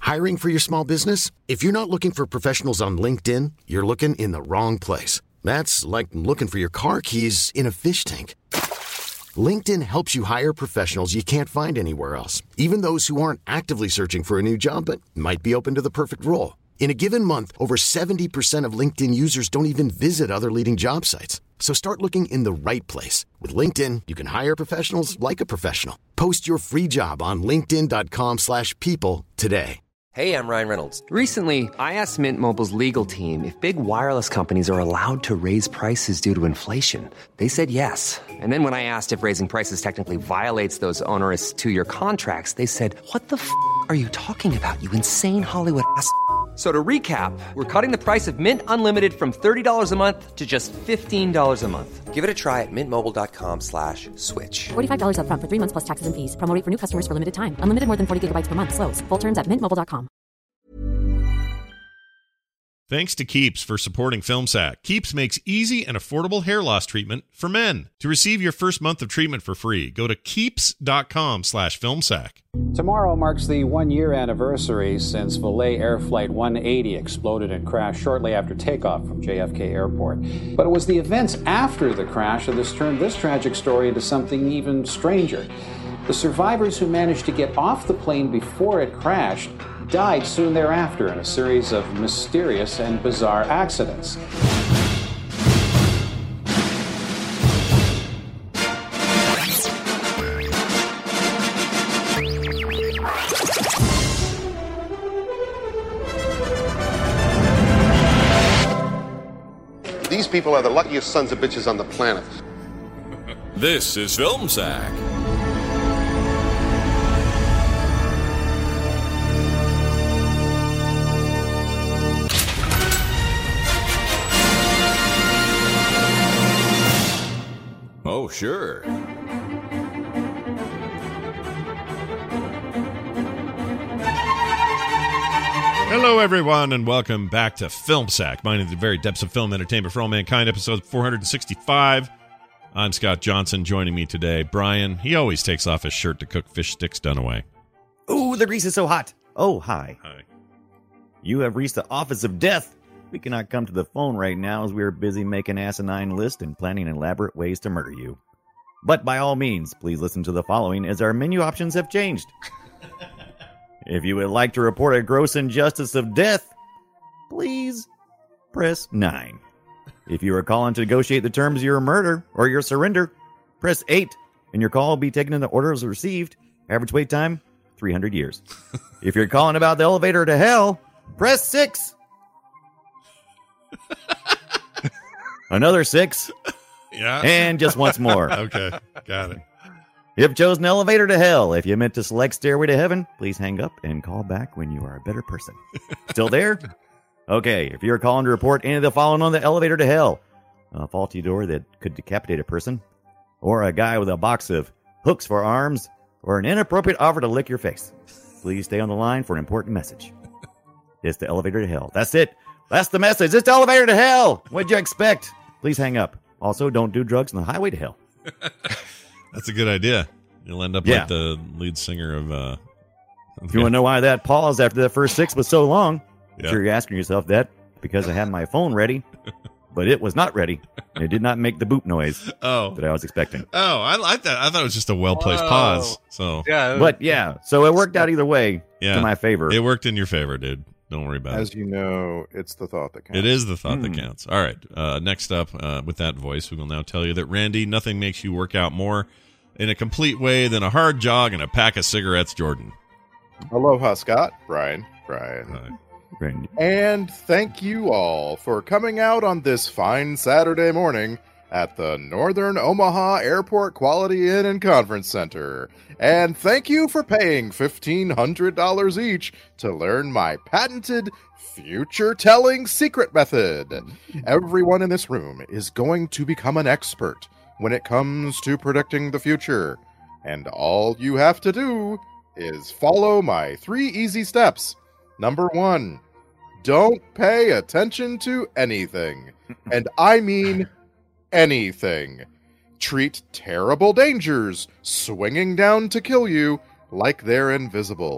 Hiring for your small business? If you're not looking for professionals on LinkedIn, you're looking in the wrong place. That's like looking for your car keys in a fish tank. LinkedIn helps you hire professionals you can't find anywhere else, even those who aren't actively searching for a new job but might be open to the perfect role. In a given month, over 70% of LinkedIn users don't even visit other leading job sites. So start looking in the right place. With LinkedIn, you can hire professionals like a professional. Post your free job on linkedin.com/people today. Hey, I'm Ryan Reynolds. Recently, I asked Mint Mobile's legal team if big wireless companies are allowed to raise prices due to inflation. They said yes. And then when I asked if raising prices technically violates those onerous 2-year contracts, they said, "What the f*** are you talking about, you insane Hollywood ass?" So to recap, we're cutting the price of Mint Unlimited from $30 a month to just $15 a month. Give it a try at mintmobile.com/switch. $45 up front for 3 months plus taxes and fees. Promo rate for new customers for limited time. Unlimited more than 40 gigabytes per month. Slows full terms at mintmobile.com. Thanks to Keeps for supporting FilmSack. Keeps makes easy and affordable hair loss treatment for men. To receive your first month of treatment for free, go to keeps.com/filmsack. Tomorrow marks the 1-year anniversary since Volay Air Flight 180 exploded and crashed shortly after takeoff from JFK Airport. But it was the events after the crash that has turned this tragic story into something even stranger. The survivors who managed to get off the plane before it crashed died soon thereafter in a series of mysterious and bizarre accidents. These people are the luckiest sons of bitches on the planet. This is FilmSack. Oh, sure. Hello, everyone, and welcome back to FilmSack, mining the very depths of film entertainment for all mankind, episode 465. I'm Scott Johnson. Joining me today, Brian. He always takes off his shirt to cook fish sticks Dunaway. Ooh, the grease is so hot. Oh, hi. Hi. You have reached the office of death. We cannot come to the phone right now as we are busy making an asinine list and planning elaborate ways to murder you. But by all means, please listen to the following as our menu options have changed. If you would like to report a gross injustice of death, please press 9. If you are calling to negotiate the terms of your murder or your surrender, press 8, and your call will be taken in the order as received. Average wait time, 300 years. If you're calling about the elevator to hell, press 6. Another 6. Yeah. And just once more. Okay, got it. You've chosen elevator to hell. If you meant to select stairway to heaven, please hang up and call back when you are a better person. Still there? Okay, if you're calling to report any of the following on the elevator to hell, a faulty door that could decapitate a person, or a guy with a box of hooks for arms, or an inappropriate offer to lick your face, please stay on the line for an important message. It's the elevator to hell. That's it. That's the message. It's the elevator to hell. What'd you expect? Please hang up. Also, don't do drugs on the highway to hell. That's a good idea. You'll end up like the lead singer of... If you want to know why that pause after the first 6 was so long, I'm sure you're asking yourself that because I had my phone ready, but it was not ready. And it did not make the boop noise that I was expecting. Oh, I like that. I thought it was just a well-placed pause. So, so it worked out either way to my favor. It worked in your favor, dude. Don't worry about it. As you know, it's the thought that counts. It is the thought that counts. All right. Next up, with that voice, we will now tell you that, Randy, nothing makes you work out more in a complete way than a hard jog and a pack of cigarettes, Jordan. Aloha, Scott. Brian. Hi. Randy. And thank you all for coming out on this fine Saturday morning at the Northern Omaha Airport Quality Inn and Conference Center. And thank you for paying $1,500 each to learn my patented future-telling secret method. Everyone in this room is going to become an expert when it comes to predicting the future. And all you have to do is follow my 3 easy steps. Number 1, don't pay attention to anything. And I mean anything. Treat terrible dangers swinging down to kill you like they're invisible.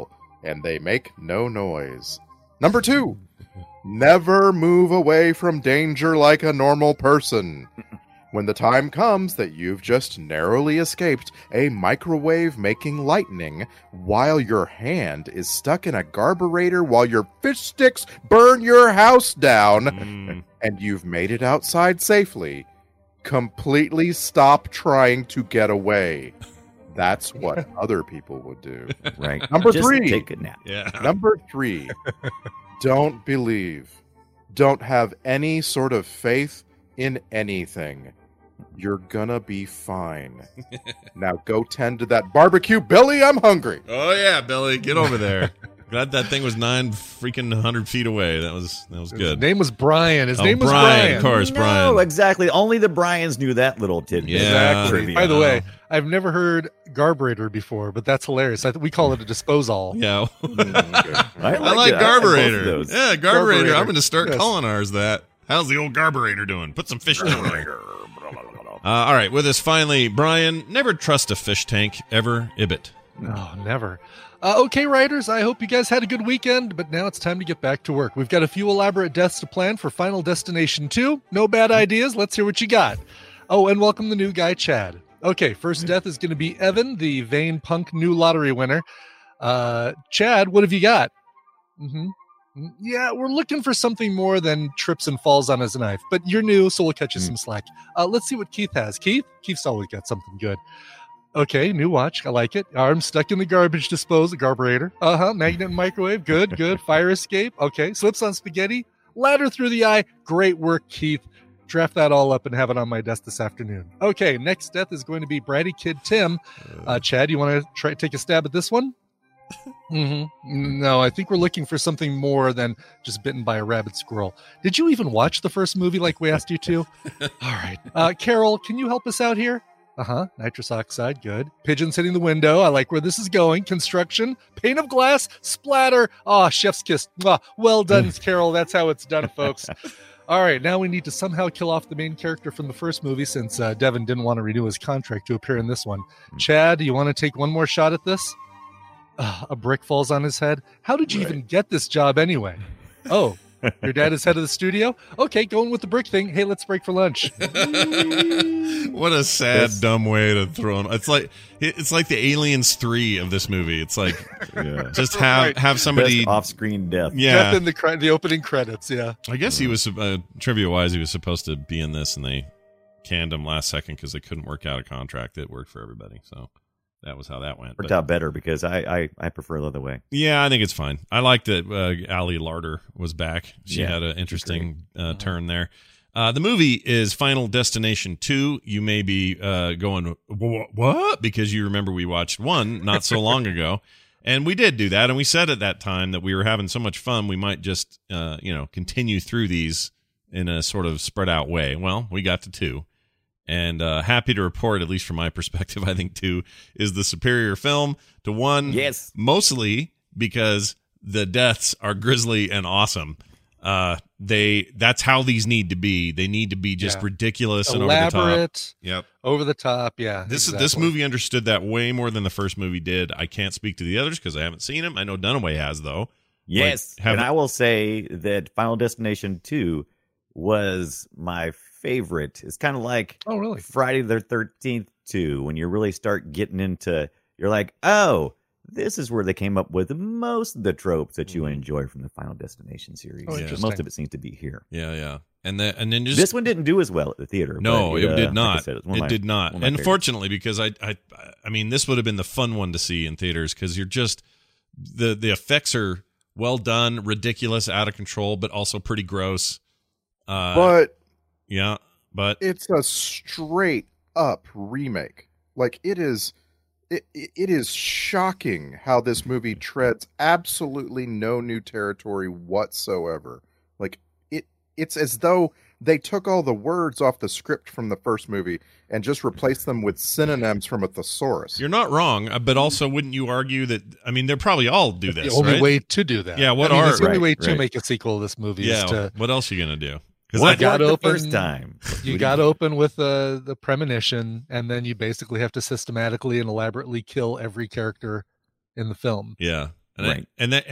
and they make no noise. Number 2, never move away from danger like a normal person. When the time comes that you've just narrowly escaped a microwave making lightning while your hand is stuck in a garburator while your fish sticks burn your house down and you've made it outside safely, completely stop trying to get away. That's what other people would do. Right. Number Just 3. take a nap. Yeah. Number 3. Don't believe. Don't have any sort of faith in anything. You're gonna be fine. Now go tend to that barbecue, Billy. I'm hungry. Oh yeah, Billy, get over there. Glad that thing was 900 feet away. That was good. His name was Brian. His name was Brian. Brian. Of course, No, Brian. exactly. Only the Bryans knew that little tidbit. Yeah. Trivia. By the way, I've never heard garburator before, but that's hilarious. We call it a disposal. Yeah. I I like it. carburetor. both of those. Yeah, carburetor. Carburetor. I'm going to start Yes. calling ours that. How's the old carburetor doing? Put some fish in there. All right, with us finally, Brian. Never trust a fish tank ever, Ibbot. No, never. Okay, writers, I hope you guys had a good weekend, but now it's time to get back to work. We've got a few elaborate deaths to plan for Final Destination 2. No bad ideas. Let's hear what you got. Oh, and welcome the new guy, Chad. Okay, first death is going to be Evan, the vain punk new lottery winner. Chad, what have you got? Yeah, we're looking for something more than trips and falls on his knife, but you're new, so we'll cut you some slack. Let's see what Keith has. Keith's always got something good. Okay, new watch. I like it. Arm stuck in the garbage disposal, garburator. Magnet and microwave. Good. Fire escape. Okay, slips on spaghetti. Ladder through the eye. Great work, Keith. Draft that all up and have it on my desk this afternoon. Okay, next death is going to be Bratty Kid Tim. Chad, you want to take a stab at this one? No, I think we're looking for something more than just bitten by a rabid squirrel. Did you even watch the first movie like we asked you to? All right. Carol, can you help us out here? Nitrous oxide. Good. Pigeons hitting the window. I like where this is going. Construction. Pane of glass. Splatter. Chef's kiss. Well done, Carol. That's how it's done, folks. All right. Now we need to somehow kill off the main character from the first movie since Devin didn't want to renew his contract to appear in this one. Chad, do you want to take one more shot at this? A brick falls on his head. How did you even get this job anyway? Oh, your dad is head of the studio? Okay, going with the brick thing. Hey, let's break for lunch. What a sad, dumb way to throw him. It's like the Aliens 3 of this movie. It's like just have somebody Best off-screen death. Yeah, Death in the opening credits. Yeah, I guess he was trivia-wise, he was supposed to be in this, and they canned him last second because they couldn't work out a contract that worked for everybody. So that was how that went. Worked out better because I prefer the other way. Yeah, I think it's fine. I like that Ali Larder was back. She Yeah, had an interesting turn there. The movie is Final Destination 2. You may be going, what? Because you remember we watched 1 not so long ago. And we did do that. And we said at that time that we were having so much fun, we might just, continue through these in a sort of spread out way. Well, we got to 2. And happy to report, at least from my perspective, I think 2 is the superior film to 1. Yes. Mostly because the deaths are grisly and awesome. That's how these need to be. They need to be just ridiculous and elaborate, over the top. Yep. Over the top. Yeah. This movie understood that way more than the first movie did. I can't speak to the others because I haven't seen them. I know Dunaway has though. Yes. And I will say that Final Destination 2 was my favorite. It's kind of like Friday the 13th 2 when you really start getting into, you're like, oh, this is where they came up with most of the tropes that you enjoy from the Final Destination series. Most of it seems to be here. Yeah. And then just this one didn't do as well at the theater. No, it did not. Like I said, it did not. And unfortunately, because I mean, this would have been the fun one to see in theaters because you're just the effects are well done, ridiculous, out of control, but also pretty gross. But it's a straight up remake. Like it is shocking how this movie treads absolutely no new territory whatsoever. Like it's as though they took all the words off the script from the first movie and just replaced them with synonyms from a thesaurus. You're not wrong, but also wouldn't you argue that, I mean, they're probably all do this, the only right? way to do that. Yeah, the only way to make a sequel to this movie is to... What else are you going to do? What got the first time? You got to open with the premonition, and then you basically have to systematically and elaborately kill every character in the film. Yeah. And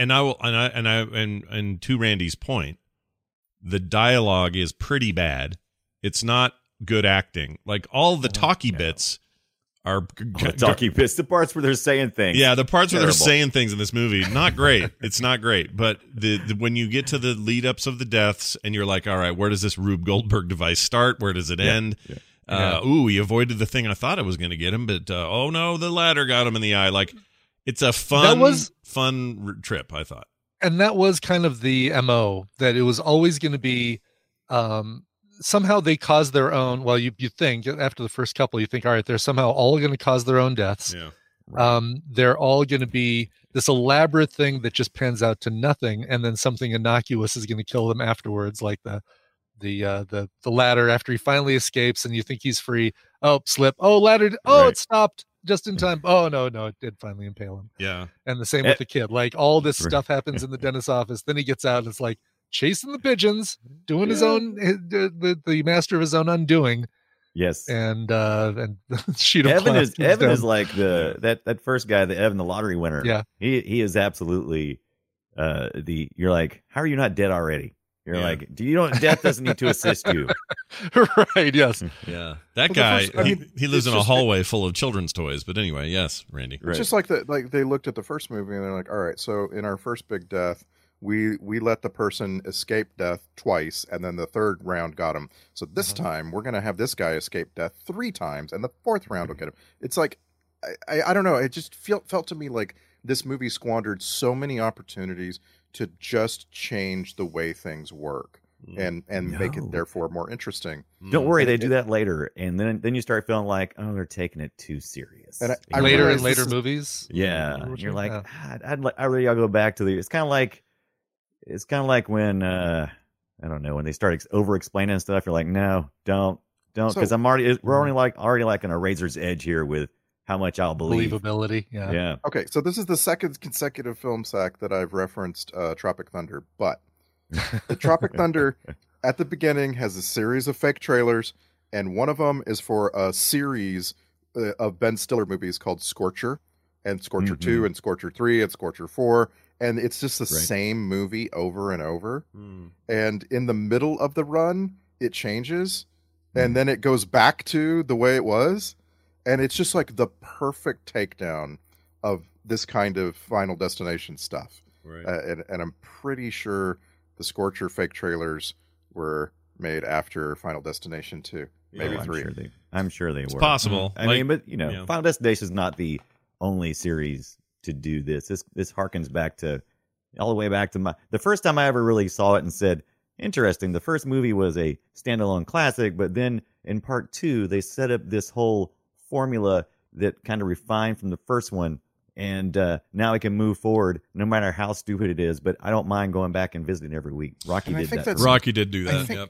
and to Randy's point, the dialogue is pretty bad. It's not good acting. Like all the talky bits are the parts where they're saying things. Yeah, the parts where Terrible. they're saying things in this movie, not great. It's not great. But the when you get to the lead ups of the deaths, and you're like, all right, where does this Rube Goldberg device start? Where does it end? Ooh, he avoided the thing I thought I was going to get him, but oh no, the ladder got him in the eye. Like, it's a fun trip, I thought. And that was kind of the MO, that it was always going to be somehow they caused their own. Well, you think after the first couple, you think, all right, they're somehow all going to cause their own deaths. Yeah. They're all going to be this elaborate thing that just pans out to nothing, and then something innocuous is going to kill them afterwards, like the ladder after he finally escapes, and you think he's free. Oh, slip. Oh, ladder. Oh, It stopped just in time. Oh no, it did finally impale him. Yeah. And the same with the kid. Like, all this stuff happens in the dentist's office. Then he gets out, and it's like chasing the pigeons, doing his own, the master of his own undoing. Yes. And sheet of Evan glass is like that first guy, Evan, the lottery winner. Yeah. He is absolutely you're like, how are you not dead already? You're like, death doesn't need to assist you. Right, yes. Yeah. That guy, he lives in a hallway full of children's toys. But anyway, yes, Randy. It's just like they looked at the first movie and they're like, all right, so in our first big death, we let the person escape death twice, and then the third round got him. So this time we're going to have this guy escape death 3 times, and the fourth round will get him. It's like, I don't know. It just felt to me like this movie squandered so many opportunities to just change the way things work and make it therefore more interesting. Don't worry, they do that later, and then you start feeling like, oh, they're taking it too serious. And later movies. Yeah, you're like, I really gotta go back to the. It's kind of like when I don't know, when they start over explaining stuff. You're like, no, don't, because we're already like on a razor's edge here with how much I'll believe. Believability. Yeah. Okay, so this is the second consecutive film sack that I've referenced Tropic Thunder, but the Tropic Thunder at the beginning has a series of fake trailers, and one of them is for a series of Ben Stiller movies called Scorcher, and Scorcher 2, and Scorcher 3, and Scorcher 4, and it's just the same movie over and over. And in the middle of the run, it changes, and then it goes back to the way it was. And it's just like the perfect takedown of this kind of Final Destination stuff. Right. And I'm pretty sure the Scorcher fake trailers were made after Final Destination 2, maybe 3. I'm sure they were. It's possible. I mean, but Final Destination is not the only series to do this. This harkens back to all the way back to the first time I ever really saw it and said, interesting. The first movie was a standalone classic, but then in part 2, they set up this whole formula that kind of refined from the first one, and now I can move forward no matter how stupid it is, but I don't mind going back and visiting every week. Rocky did that. Rocky did do that.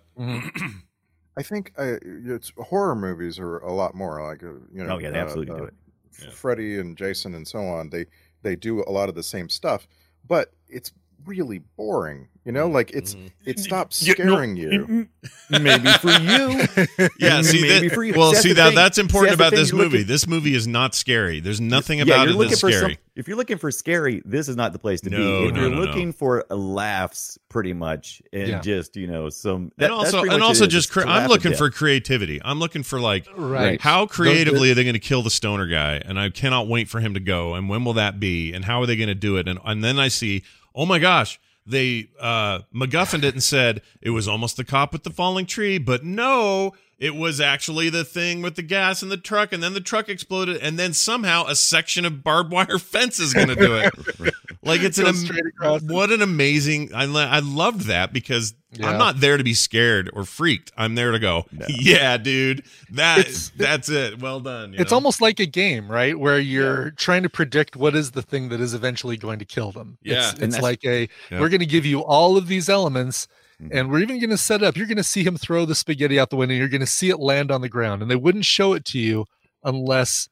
I think it's horror movies are a lot more like they absolutely do it. Freddy and Jason and so on, they do a lot of the same stuff, but it's really boring. Like it stops scaring you. Maybe for you. Yeah, see for you. Well, that's important about this movie. This movie is not scary. There's nothing about it that's scary. If you're looking for scary, this is not the place to be. If you're looking for laughs, pretty much, and just some. And also just I'm looking for creativity. I'm looking for how creatively are they going to kill the stoner guy? And I cannot wait for him to go. And when will that be? And how are they going to do it? And then I see, oh my gosh. They MacGuffined it and said it was almost the cop with the falling tree, but no, it was actually the thing with the gas in the truck, and then the truck exploded, and then somehow a section of barbed wire fence is going to do it. Like it's what an amazing! I loved that because I'm not there to be scared or freaked. I'm there to go, yeah, dude, that's it. Well done. It's almost like a game, right? Where you're trying to predict what is the thing that is eventually going to kill them. Yeah, it's like we're going to give you all of these elements. And we're even going to set up, you're going to see him throw the spaghetti out the window. You're going to see it land on the ground. And they wouldn't show it to you unless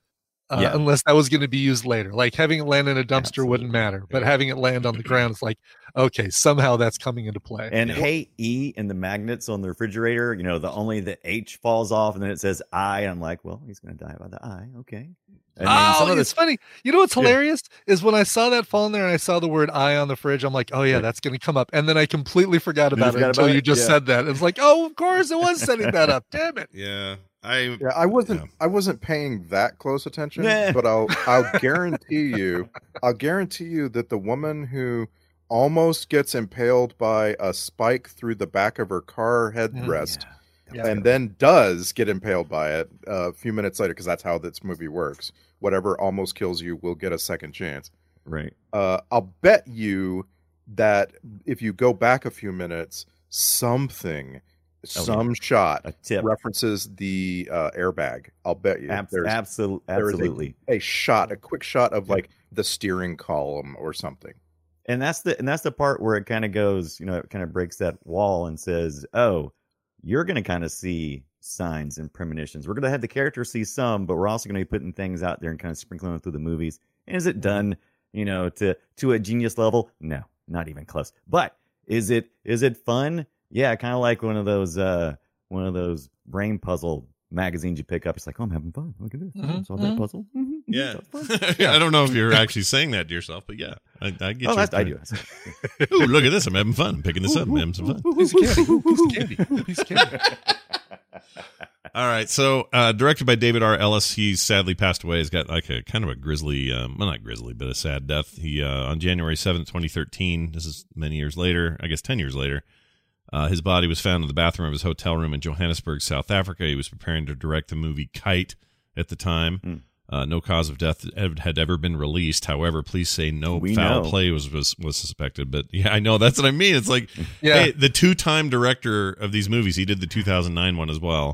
unless that was going to be used later. Like having it land in a dumpster wouldn't matter, but having it land on the ground, it's like, okay, somehow that's coming into play. And hey, E and the magnets on the refrigerator, only the H falls off and then it says I. I'm like, well, he's going to die by the I. Okay. It's funny. You know what's hilarious is when I saw that fall in there and I saw the word I on the fridge, I'm like, oh yeah, that's going to come up. And then I completely forgot about it until you just said that. It's like, oh, of course it was setting that up. Damn it. Yeah. I wasn't paying that close attention, but I'll guarantee you that the woman who almost gets impaled by a spike through the back of her car headrest and then does get impaled by it a few minutes later, because that's how this movie works. Whatever almost kills you will get a second chance. Right. I'll bet you that if you go back a few minutes, some shot a tip references the airbag. I'll bet you. Absolutely. A quick shot of like the steering column or something. And that's the part where it kind of goes, it kind of breaks that wall and says, oh, you're going to kind of see signs and premonitions. We're going to have the character see some, but we're also going to be putting things out there and kind of sprinkling them through the movies. And is it done, to a genius level? No, not even close. But is it fun? Yeah, kind of like one of those brain puzzle magazines you pick up. It's like, oh, I'm having fun. Look at this. Solve that puzzle. Yeah. I don't know if you're actually saying that to yourself, but yeah, I get you. I do. Ooh, look at this. I'm having fun. I'm picking this up. I'm having some fun. Piece of candy. All right. So, directed by David R. Ellis. He's sadly passed away. He's got like a kind of a grisly, well, not grisly, but a sad death. He, on January 7th, 2013, this is many years later, I guess 10 years later, his body was found in the bathroom of his hotel room in Johannesburg, South Africa. He was preparing to direct the movie Kite at the time. No cause of death had ever been released. However, police say no foul play was suspected. But yeah, I know. That's what I mean. It's like, hey, the two-time director of these movies, he did the 2009 one as well,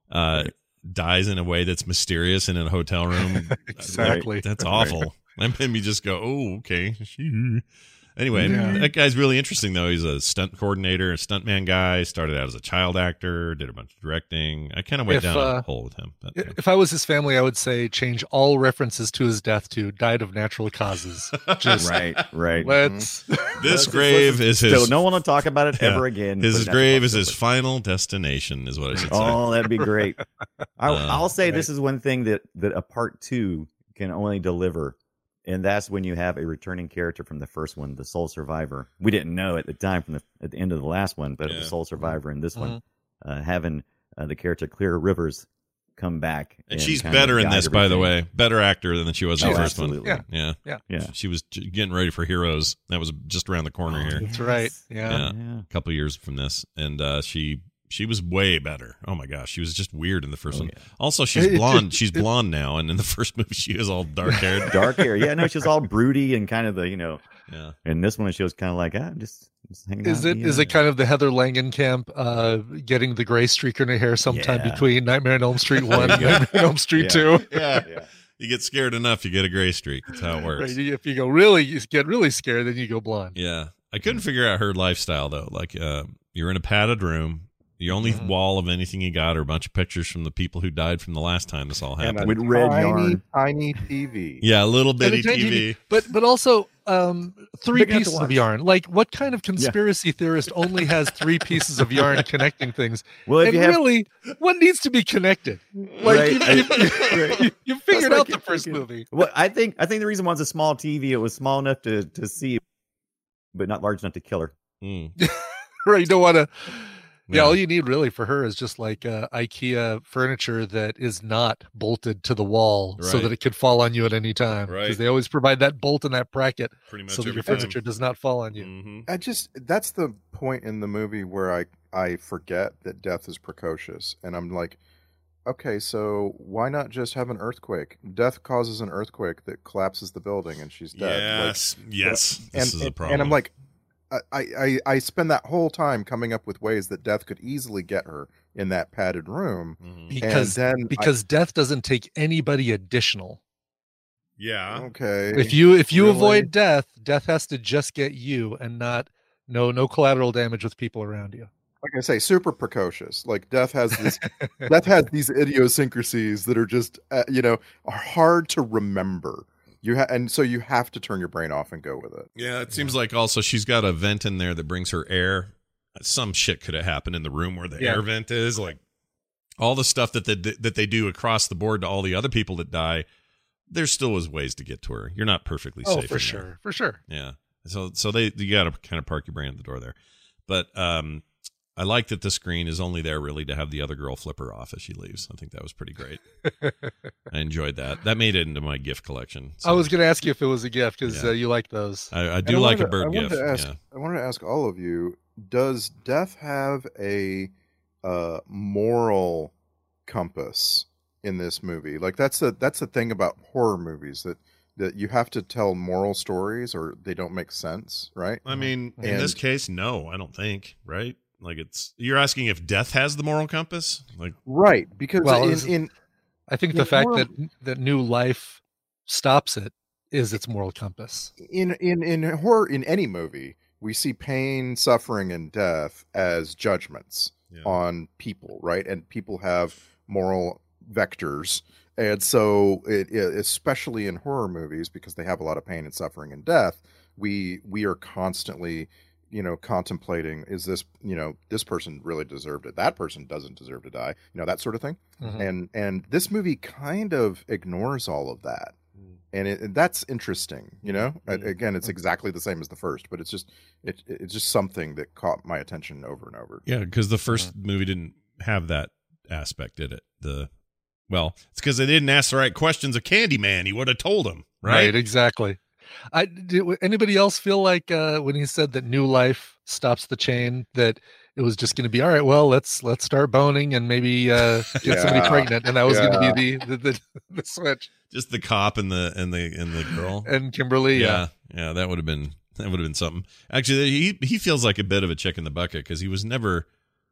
dies in a way that's mysterious and in a hotel room. Exactly. That's awful. That made me just go, oh, okay. Anyway, that guy's really interesting, though. He's a stunt coordinator, a stuntman guy. Started out as a child actor, did a bunch of directing. I kind of went down a hole with him. But, if I was his family, I would say change all references to his death to died of natural causes. Just right. This grave is his. So no one will talk about it ever again. His grave is his final destination, is what I should say. Oh, that'd be great. I'll say this is one thing that a part 2 can only deliver. And that's when you have a returning character from the first one, the sole survivor. We didn't know at the time at the end of the last one, but the sole survivor in this one, having the character Clear Rivers come back. And she's better in this, by the way. Better actor than she was in the first one. Yeah. She was getting ready for Heroes. That was just around the corner here. That's right. Yeah. A couple of years from this. And she was way better. Oh my gosh, she was just weird in the first one. Yeah. Also, she's blonde. She's blonde now, and in the first movie, she was all dark haired. Dark hair. Yeah, no, she was all broody and kind of the Yeah. And this one, she was kind of like, just hanging out. Is it kind of the Heather Langenkamp getting the gray streak in her hair sometime between Nightmare on Elm Street 1 and Nightmare on Elm Street 2? Yeah. You get scared enough, you get a gray streak. That's how it works. Right. If you get really scared, then you go blonde. Yeah. I couldn't figure out her lifestyle though. Like, you're in a padded room. The only wall of anything you got are a bunch of pictures from the people who died from the last time this all happened. With red yarn. Tiny TV. Yeah, a little bitty TV. But also 3 pieces of yarn. Like, what kind of conspiracy theorist only has 3 pieces of yarn connecting things? Well, really, what needs to be connected? Like, you figured out the first movie. Well, I think the reason why it's a small TV, it was small enough to see, but not large enough to kill her. Right, you don't want to... Yeah, all you need really for her is just like IKEA furniture that is not bolted to the wall so that it could fall on you at any time. Right. Because they always provide that bolt and that bracket so that your furniture does not fall on you. Mm-hmm. That's the point in the movie where I forget that death is precocious. And I'm like, okay, so why not just have an earthquake? Death causes an earthquake that collapses the building and she's dead. Yes. This is a problem. And I'm like, I spend that whole time coming up with ways that death could easily get her in that padded room. Mm-hmm. Because death doesn't take anybody additional. Yeah. Okay. If you avoid death has to just get you and not no collateral damage with people around you. like I say, super precocious. Like Death has these idiosyncrasies that are just are hard to remember. And so you have to turn your brain off and go with it. Yeah, it seems like also she's got a vent in there that brings her air. Some shit could have happened in the room where the air vent is. Like all the stuff that they do across the board to all the other people that die. There still is ways to get to her. You're not perfectly safe. Oh, for sure, for sure. Yeah. So you got to kind of park your brain at the door there. But I like that the screen is only there really to have the other girl flip her off as she leaves. I think that was pretty great. I enjoyed that. That made it into my gift collection. So. I was going to ask you if it was a gift because you like those. I do like a bird gift. I wanted to ask all of you: does Death have a moral compass in this movie? Like that's the thing about horror movies that you have to tell moral stories or they don't make sense, right? I mean, in this case, no, I don't think, right? Like you're asking if Death has the moral compass? Like right, because I think the fact that new life stops it is its moral compass. In horror, in any movie, we see pain, suffering, and death as judgments on people, right? And people have moral vectors. And so, especially in horror movies, because they have a lot of pain and suffering and death, we are constantly, contemplating: is this, this person really deserved it? That person doesn't deserve to die. That sort of thing. Mm-hmm. And this movie kind of ignores all of that, and that's interesting. Again, it's exactly the same as the first, but it's just something that caught my attention over and over. Yeah, because the first movie didn't have that aspect, did it? Well, it's because they didn't ask the right questions of Candyman. He would have told him, right? Exactly. Anybody else feel like when he said that new life stops the chain, that it was just going to be, all right, well, let's start boning and maybe get somebody pregnant, and that was going to be the switch. Just the cop and the girl and Kimberly. Yeah, that would have been something. Actually, he feels like a bit of a chick in the bucket because he was never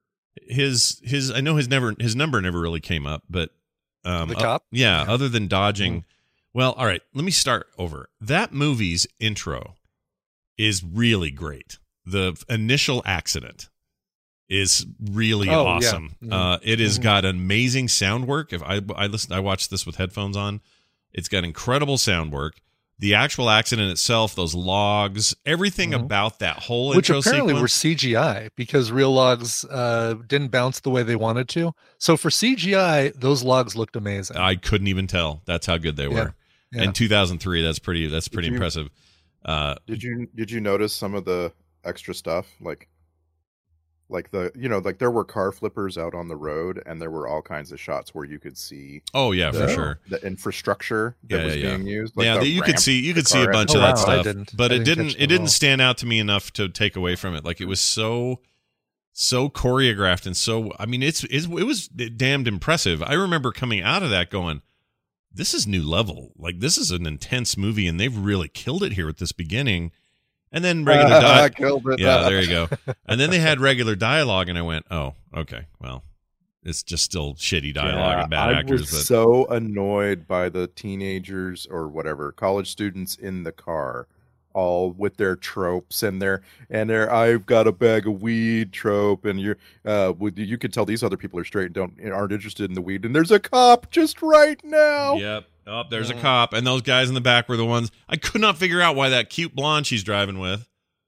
his number never really came up, but. The cop? Other than dodging. Well, all right, let me start over. That movie's intro is really great. The initial accident is really awesome. Yeah. It has got amazing sound work. If I watched this with headphones on. It's got incredible sound work. The actual accident itself, those logs, everything about that whole intro sequence. Which apparently were CGI because real logs didn't bounce the way they wanted to. So for CGI, those logs looked amazing. I couldn't even tell. That's how good they were. Yeah. In 2003, that's pretty impressive. Did you notice some of the extra stuff? Like there were car flippers out on the road, and there were all kinds of shots where you could see. Oh yeah, for sure. The infrastructure that was being used. You could see a bunch of that stuff, but it didn't stand out to me enough to take away from it. Like it was so choreographed and so. I mean, it was damned impressive. I remember coming out of that going, "This is new level. Like this is an intense movie, and they've really killed it here at this beginning." And then regular dialogue. Yeah, there you go. And then they had regular dialogue, and I went, "Oh, okay. Well, it's just still shitty dialogue and bad actors." I was so annoyed by the teenagers or whatever college students in the car, all with their tropes and their "I've got a bag of weed" trope, and you can tell these other people are straight and aren't interested in the weed, and there's a cop just right now. Yep. Oh, there's a cop, and those guys in the back were the ones I could not figure out why that cute blonde she's driving with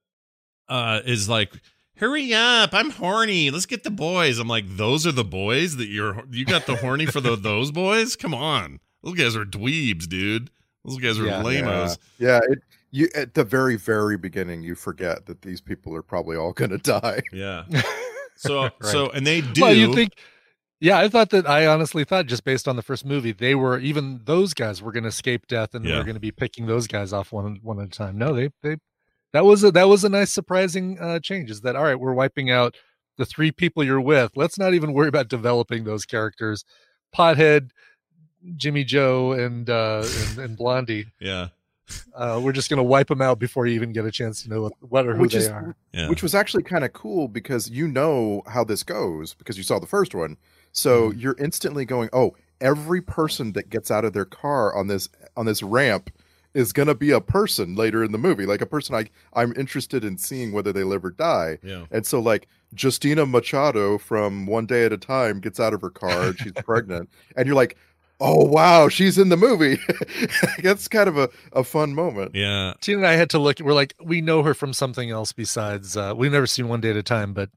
is like, "Hurry up, I'm horny. Let's get the boys." I'm like, those are the boys that you got the horny for those boys? Come on, those guys are dweebs, dude. Those guys are lamos. Yeah. You at the very, very beginning, you forget that these people are probably all going to die. Yeah. So and they do. Well, you think. Yeah, I honestly thought just based on the first movie, even those guys were going to escape death, and we're going to be picking those guys off one at a time. No, that was a nice surprising change. Is that all right? We're wiping out the three people you're with. Let's not even worry about developing those characters. Pothead, Jimmy Joe, and Blondie. Yeah. We're just going to wipe them out before you even get a chance to know what or who they are. Yeah. Which was actually kind of cool because you know how this goes because you saw the first one. So you're instantly going, oh, every person that gets out of their car on this ramp is going to be a person later in the movie, like a person I'm interested in seeing whether they live or die. Yeah. And so like Justina Machado from One Day at a Time gets out of her car and she's pregnant, and you're like, oh wow, she's in the movie. That's kind of a fun moment. Yeah. Tina and I had to look. We're like, we know her from something else besides. We've never seen One Day at a Time, but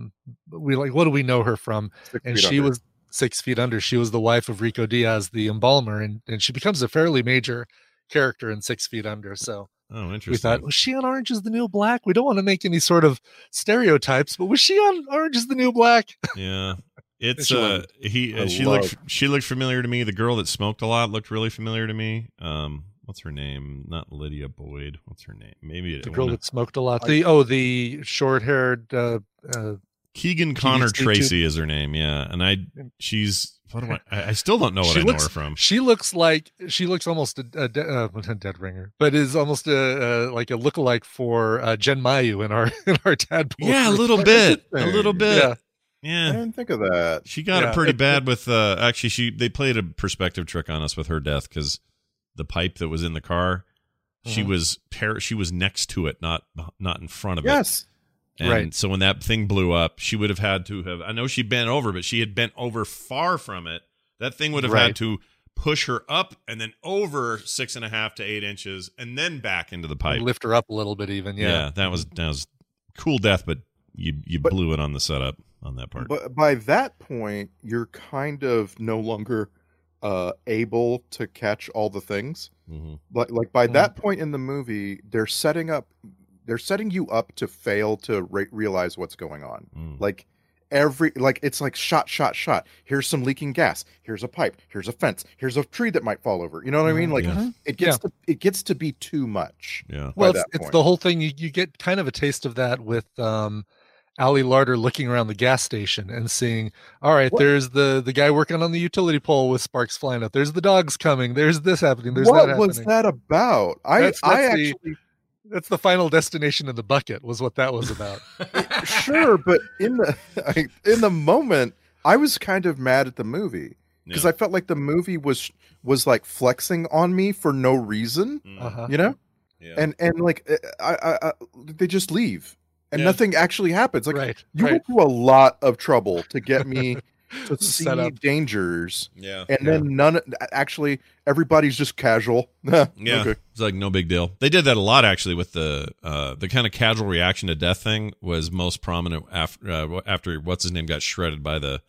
we like, what do we know her from? And she was 6 Feet Under. She was the wife of Rico Diaz, the embalmer, and she becomes a fairly major character in 6 Feet Under. So Oh, interesting. we thought, was she on Orange is the New Black? We don't want to make any sort of stereotypes, but was she on Orange is the New Black? Yeah. It's she looked familiar to me. The girl that smoked a lot looked really familiar to me. What's her name? Not Lydia Boyd. What's her name? Maybe The girl that smoked a lot. The short-haired Keegan Connor Tracy is her name. Yeah, and she's I still don't know what I know her from. She looks almost a dead ringer, but is almost like a lookalike for Jen Mayu in our tadpole. Yeah, a little bit. Yeah. I didn't think of that. She got it pretty bad with actually they played a perspective trick on us with her death because the pipe that was in the car, she was next to it, not in front of it. Yes. And so when that thing blew up, she would have had to have, I know she bent over, but she had bent over far from it. That thing would have had to push her up and then over 6.5 to 8 inches and then back into the pipe. Lift her up a little bit even. Yeah. That was cool death, but you blew it on the setup on that part. But by that point, you're kind of no longer able to catch all the things. Mm-hmm. Like by that point in the movie, they're setting you up to fail to realize what's going on. Like it's like shot. Here's some leaking gas. Here's a pipe. Here's a fence. Here's a tree that might fall over. You know what I mean? Like it gets to be too much. Yeah. Well, it's the whole thing. You get kind of a taste of that with Ali Larder looking around the gas station and seeing, all right, there's the guy working on the utility pole with sparks flying up. There's the dogs coming. There's this happening. There's that happening. What was that about? That's the Final Destination in the bucket was what that was about. Sure, but in the moment, I was kind of mad at the movie because I felt like the movie was like flexing on me for no reason, you know? Yeah. And like I they just leave and nothing actually happens. Like you went through a lot of trouble to get me to see dangers. Yeah. And then everybody's just casual. Okay. It's like no big deal. They did that a lot actually with the kind of casual reaction to death thing was most prominent after what's his name got shredded by the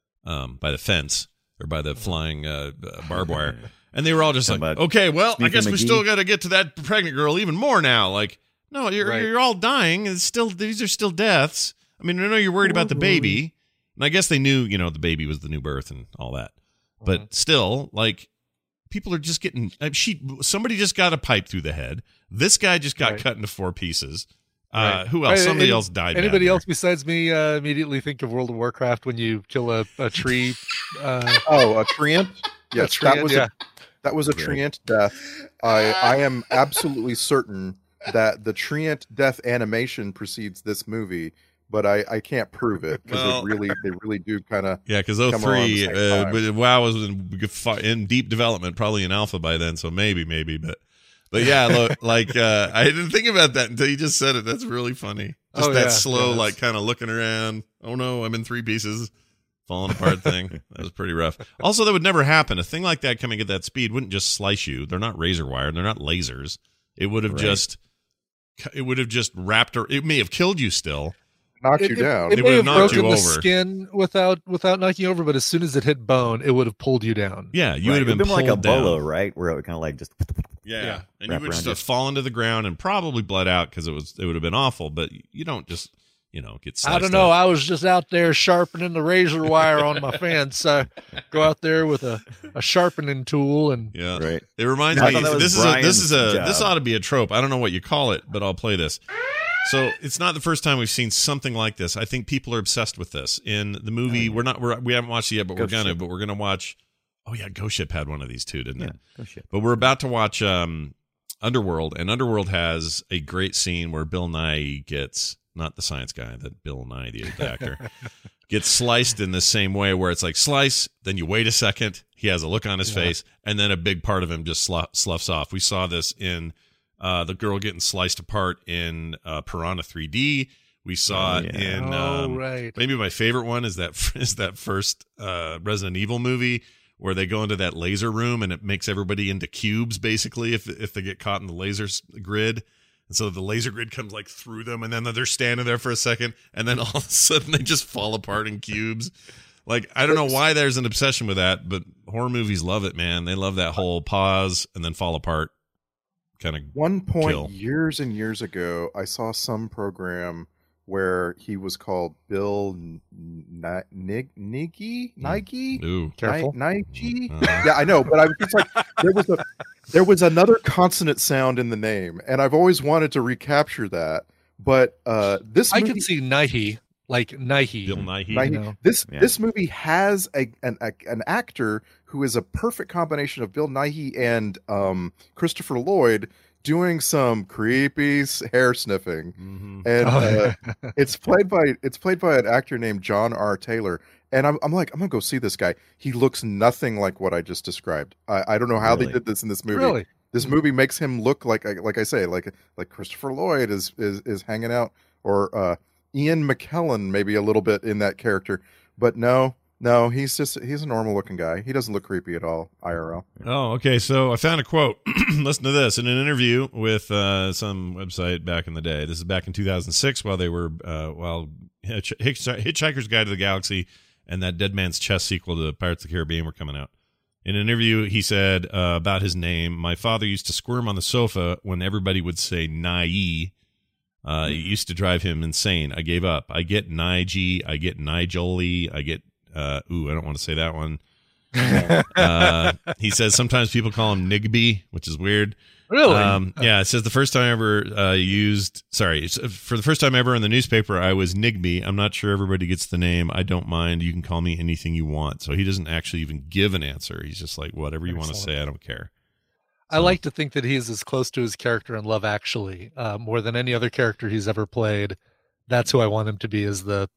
fence or by the flying barbed wire. And they were all just like, okay, well, I guess we still got to get to that pregnant girl even more now. Like, no, you're all dying. These are still deaths. I mean, I know you're worried about the baby. And I guess they knew, the baby was the new birth and all that. But still, like, people are just getting... somebody just got a pipe through the head. This guy just got cut into 4 pieces. Who else? Somebody else died. Anybody else besides me immediately think of World of Warcraft when you kill a tree? A treant? Yes, that was a treant death. I am absolutely certain that the treant death animation precedes this movie. But I can't prove it because they really do kind of because 03 WoW was in deep development, probably in alpha by then, so maybe but yeah, look, like I didn't think about that until you just said it. That's really funny. Just that slow, like kind of looking around. Oh no, I'm in 3 pieces, falling apart thing. That was pretty rough. Also, that would never happen. A thing like that coming at that speed wouldn't just slice you. They're not razor wire. They're not lasers. It would have just wrapped her. It may have killed you still. Knocked you down. It may have broken the skin without knocking you over, but as soon as it hit bone, it would have pulled you down. Yeah, you would have been pulled like a down. bolo, right? Where it would kind of like just and you would just have fallen to the ground and probably bled out because it would have been awful. But you don't just get sliced. I don't know. I was just out there sharpening the razor wire on my fence. I go out there with a sharpening tool and It reminds me. This ought to be a trope. I don't know what you call it, but I'll play this. So it's not the first time we've seen something like this. I think people are obsessed with this in the movie. We haven't watched it yet, but we're gonna watch. Oh yeah, Ghost Ship had one of these too, didn't it? Ghost Ship. But we're about to watch Underworld, and Underworld has a great scene where Bill Nye gets not the science guy, that Bill Nye, the actor, gets sliced in the same way, where it's like slice, then you wait a second, he has a look on his face, and then a big part of him just sloughs off. We saw this in the girl getting sliced apart in Piranha 3D. We saw it in maybe my favorite one is that first Resident Evil movie where they go into that laser room and it makes everybody into cubes basically if they get caught in the laser grid. And so the laser grid comes like through them, and then they're standing there for a second, and then all of a sudden they just fall apart in cubes. Like, I don't know why there's an obsession with that, but horror movies love it, man. They love that whole pause and then fall apart kind of One point kill. years and years ago, I saw some program where he was called Bill Nighy? Ooh, Careful. Nighy? Yeah, I know, but I was just like, there was another consonant sound in the name, and I've always wanted to recapture that. But this I movie, could see Nighy, like Nighy. Bill Nighy. Nighy, You know? this movie has an actor who is a perfect combination of Bill Nighy and Christopher Lloyd doing some creepy hair sniffing, and it's played by an actor named John R. Taylor. And I'm like, I'm gonna go see this guy. He looks nothing like what I just described. I don't know how they did this in this movie. Really? This movie makes him look like I say, like Christopher Lloyd is hanging out, or Ian McKellen maybe a little bit in that character. But no, he's a normal looking guy. He doesn't look creepy at all, IRL. Oh, okay. So I found a quote. Listen to this. In an interview with some website back in the day, this is back in 2006 while they were Hitchhiker's Guide to the Galaxy and that Dead Man's Chest sequel to Pirates of the Caribbean were coming out. In an interview, he said about his name, "My father used to squirm on the sofa when everybody would say Nye. It used to drive him insane. I gave up. I get Nige, I get Nigeli, I get I don't want to say that one." He says sometimes people call him Nigby, which is weird. Really? Yeah, it says the first time ever for the first time ever in the newspaper, I was Nigby. I'm not sure everybody gets the name. I don't mind. You can call me anything you want. So he doesn't actually even give an answer. He's just like, whatever you want to say, I don't care. I like to think that he's as close to his character in Love Actually, more than any other character he's ever played. That's who I want him to be, as the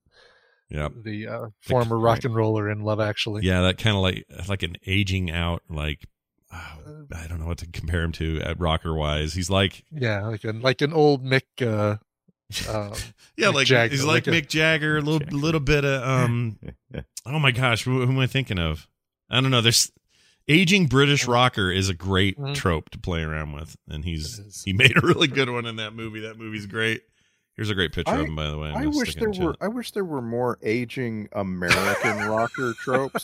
former rock and roller in Love Actually. Yeah, that kind of like an aging out, like I don't know what to compare him to at rocker wise. He's like like an old Mick. Yeah, Mick like Jagger, he's like Mick Jagger, a little bit of oh my gosh, who am I thinking of? I don't know. There's aging British rocker is a great trope to play around with, and he made a really good one in that movie. That movie's great. Here's a great picture of him, by the way. I wish there were more aging American rocker tropes.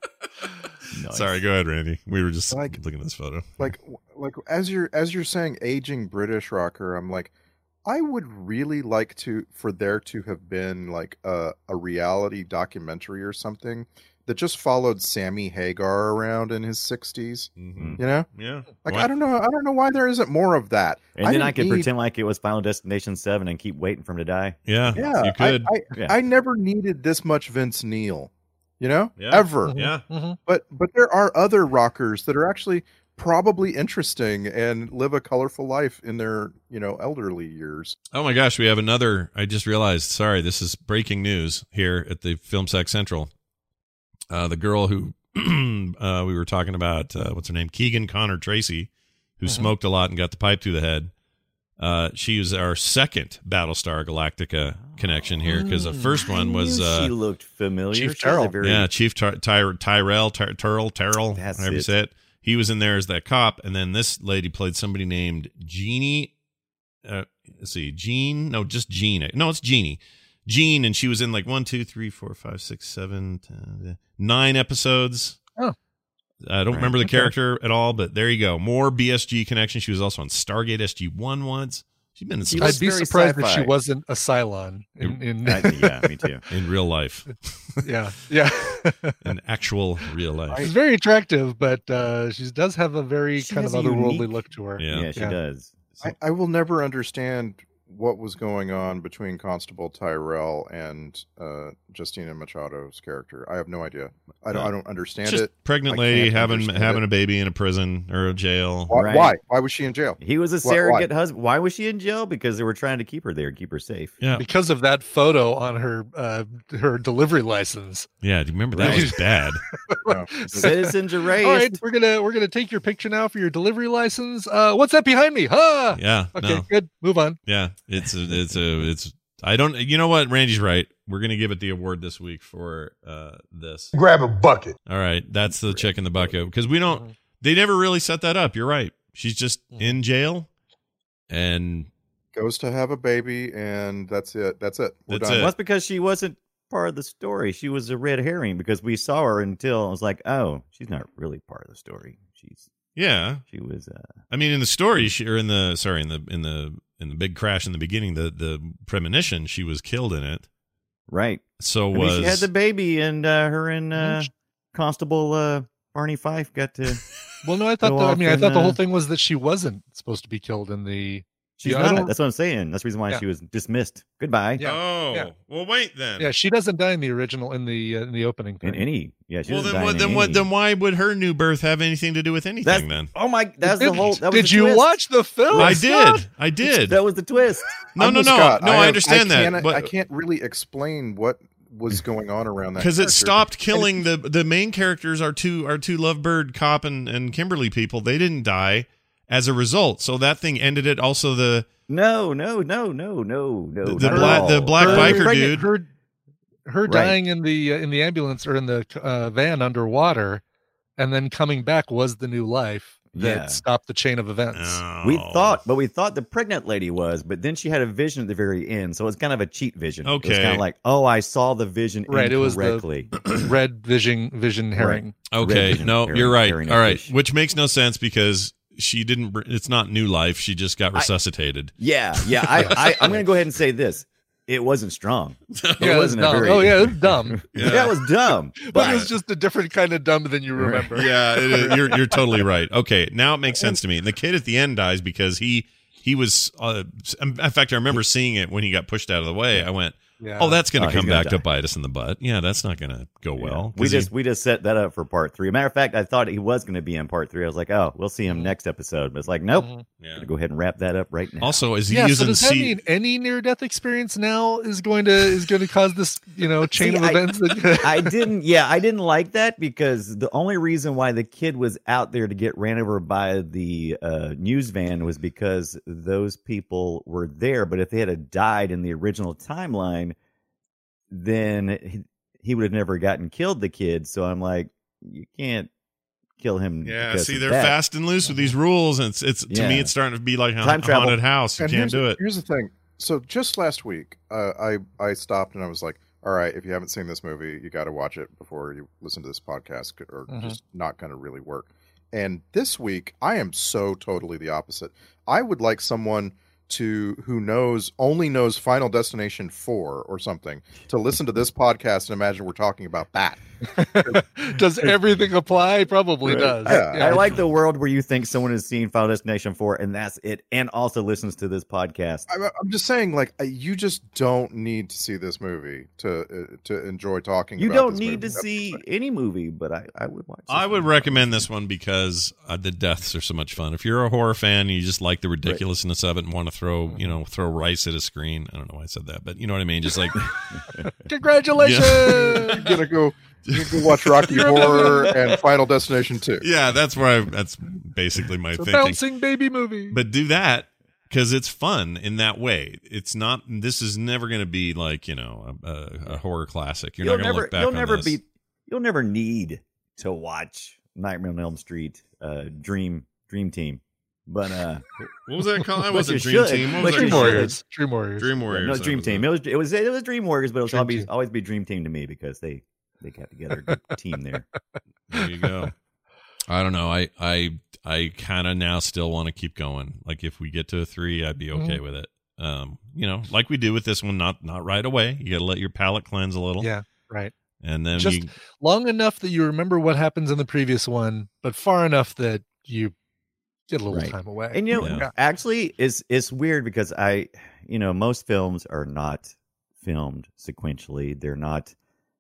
Nice. Sorry, go ahead, Randy. We were just looking at this photo. Like as you're saying aging British rocker, I'm like, I would really like for there to have been like a reality documentary or something that just followed Sammy Hagar around in his 60s. Mm-hmm. You know? Yeah. Like I don't know why there isn't more of that. And then I could pretend like it was Final Destination 7 and keep waiting for him to die. Yeah. You could. I never needed this much Vince Neil. You know? Yeah. Ever. Yeah. Mm-hmm. But there are other rockers that are actually probably interesting and live a colorful life in their, elderly years. Oh my gosh, we have another. I just realized. Sorry, this is breaking news here at the Film Sack Central. The girl who we were talking about, what's her name? Keegan Connor Tracy, who smoked a lot and got the pipe through the head. She was our second Battlestar Galactica connection here, because the first one was she looked familiar. Chief Terrell. Chief Tyrell, however you say it. He was in there as that cop, and then this lady played somebody named Jeannie. Let's see, Jean. No, just Jean. No, it's Jeannie. Jean, and she was in like 1, 2, 3, 4, 5, 6, 7, 10, 9 episodes. Oh. I don't remember the character at all, but there you go. More BSG connection. She was also on Stargate SG-1 once. She's been in some. I'd be surprised if she wasn't a Cylon in yeah, me too. In real life. Yeah. In actual real life. She's very attractive, but she does have a very kind of otherworldly look to her. Yeah, she does. I will never understand what was going on between Constable Tyrell and Justina Machado's character. I have no idea. I don't understand Just it. pregnant lady having a baby in a prison or a jail. Why was she in jail? He was a surrogate husband. Why was she in jail? Because they were trying to keep her there, keep her safe. Yeah, because of that photo on her delivery license. Yeah, do you remember that was bad? Citizens erased. All right, we're gonna take your picture now for your delivery license. What's that behind me? Huh? Yeah. Okay, good. Move on. Yeah, it's. I don't. You know what? Randy's right. We're gonna give it the award this week for this. Grab a bucket. All right, that's the check in the bucket because we don't. They never really set that up. You're right. She's just in jail, and goes to have a baby, and that's it. That's it. We're done. Well, that's because she wasn't part of the story. She was a red herring because we saw her until I was like, oh, she's not really part of the story. She was. I mean, in the story, in the big crash in the beginning, the premonition, she was killed in it. Right. So she had the baby, and her and Constable Barney Fife got to. Well, no, I thought. I thought the whole thing was that she wasn't supposed to be killed in the. She's not. That's what I'm saying. That's the reason why she was dismissed. Goodbye. Yeah. Oh, yeah. Well, wait then. Yeah, she doesn't die in the original in the opening. In any. Yeah. She then why would her new birth have anything to do with anything then? Oh my! That's the whole. That was did you twist. watch the film? I did. That was the twist. No. I understand that. But I can't really explain what was going on around that because it stopped killing the main characters. Our two Lovebird cop and Kimberly people. They didn't die as a result. So that thing ended it. Also the. No. The black biker dude. Her dying in the ambulance or in the van underwater, and then coming back was the new life that stopped the chain of events. Oh. We thought the pregnant lady was, but then she had a vision at the very end, so it's kind of a cheat vision. Okay, it was kind of like, oh, I saw the vision incorrectly. It was the red vision herring. Right. Okay, you're right. All right, fish. Which makes no sense because. She didn't. It's not new life. She just got resuscitated. I'm going to go ahead and say this: it wasn't strong. It wasn't dumb. It was dumb. It was dumb. But it was just a different kind of dumb than you remember. Yeah, you're totally right. Okay, now it makes sense to me. And the kid at the end dies because he was. In fact, I remember seeing it when he got pushed out of the way. I went. Yeah. Oh, that's going to come back to bite us in the butt. Yeah, that's not going to go well. We just set that up for part 3. Matter of fact, I thought he was going to be in part 3. I was like, oh, we'll see him next episode. But it's like, nope. Gonna go ahead and wrap that up right now. Also, is he using? So does that mean any near-death experience now is going to cause this chain of events? I didn't like that because the only reason why the kid was out there to get ran over by the news van was because those people were there. But if they had died in the original timeline, then he would have never gotten killed, the kid. So I'm like, you can't kill him. Yeah, see, they're fast and loose with these rules, and it's to me, it's starting to be like a haunted house. You can't do it. Here's the thing. So just last week, I stopped and I was like, all right, if you haven't seen this movie, you got to watch it before you listen to this podcast, or just not going to really work. And this week, I am so totally the opposite. I would like someone who only knows Final Destination 4 or something to listen to this podcast and imagine we're talking about that. Does everything apply? Probably does. I like the world where you think someone has seen Final Destination 4 and that's it, and also listens to this podcast. I'm just saying, like, you just don't need to see this movie to enjoy talking. You about don't this need movie. to see any movie, but I would watch. I would recommend this one because the deaths are so much fun. If you're a horror fan and you just like the ridiculousness of it and want to throw rice at a screen. I don't know why I said that, but you know what I mean. Just like, congratulations! You're gonna go watch Rocky Horror and Final Destination 2. Yeah, that's basically my thinking. Bouncing baby movie. But do that because it's fun in that way. It's not. This is never going to be like a horror classic. You're not going to look back on this. You'll never need to watch Nightmare on Elm Street, Dream Team. But what was that called? That wasn't Dream Team. What was Dream Warriors. Dream Warriors. No, Dream Team. It was Dream Warriors, but it was always be Dream Team to me because they got together a good team there. There you go. I don't know. I kind of now still want to keep going. Like if we get to a 3, I'd be okay with it. Like we do with this one, not right away. You got to let your palate cleanse a little. Yeah, right. And then just long enough that you remember what happens in the previous one, but far enough that you get a little time away. And actually, it's weird because most films are not filmed sequentially. They're not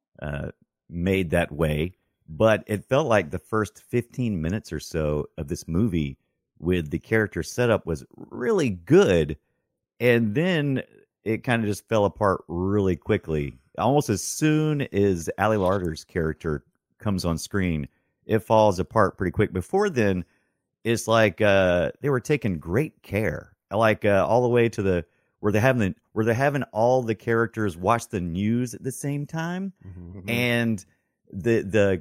made that way. But it felt like the first 15 minutes or so of this movie with the character setup was really good. And then it kind of just fell apart really quickly. Almost as soon as Ali Larter's character comes on screen, it falls apart pretty quick. Before then, it's like they were taking great care, like all the way to where they're having all the characters watch the news at the same time, and the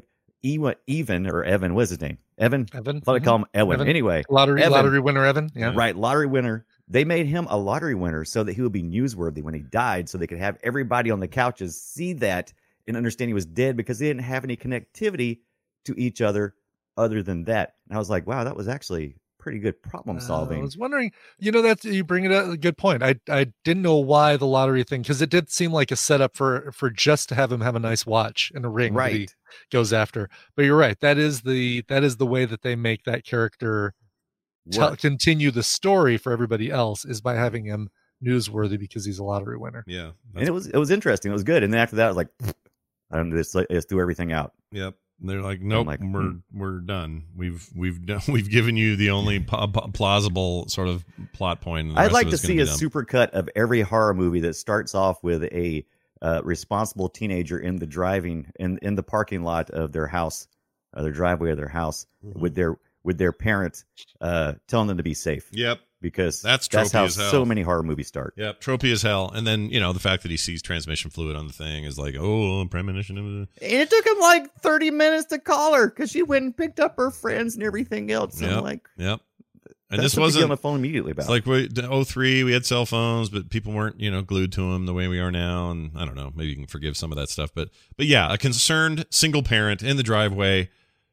Evan, what's his name? Evan. I thought I call him Ewan. Anyway, lottery winner Evan. Yeah, right, lottery winner. They made him a lottery winner so that he would be newsworthy when he died, so they could have everybody on the couches see that and understand he was dead because they didn't have any connectivity to each other than that. And I was like, wow, that was actually pretty good problem solving. I was wondering, that you bring it up, a good point. I didn't know why the lottery thing, because it did seem like a setup for just to have him have a nice watch and a ring that he goes after. But you're right. That is the way that they make that character continue the story for everybody else, is by having him newsworthy because he's a lottery winner. Yeah. And it was interesting. It was good. And then after that, I was like, I don't know, let's do everything out. Yep. They're like, nope, we're done. We've given you the only plausible sort of plot point. I'd like to see a supercut of every horror movie that starts off with a responsible teenager in the parking lot of their house, their driveway of their house, with their parents telling them to be safe. Yep. Because that's how as hell. So many horror movies start. Yep, tropey as hell. And then, the fact that he sees transmission fluid on the thing is like, premonition. And it took him like 30 minutes to call her because she went and picked up her friends and everything else. Yep. And this wasn't on the phone immediately about. It's like 2003, we had cell phones, but people weren't, glued to them the way we are now. And I don't know, maybe you can forgive some of that stuff. But yeah, a concerned single parent in the driveway,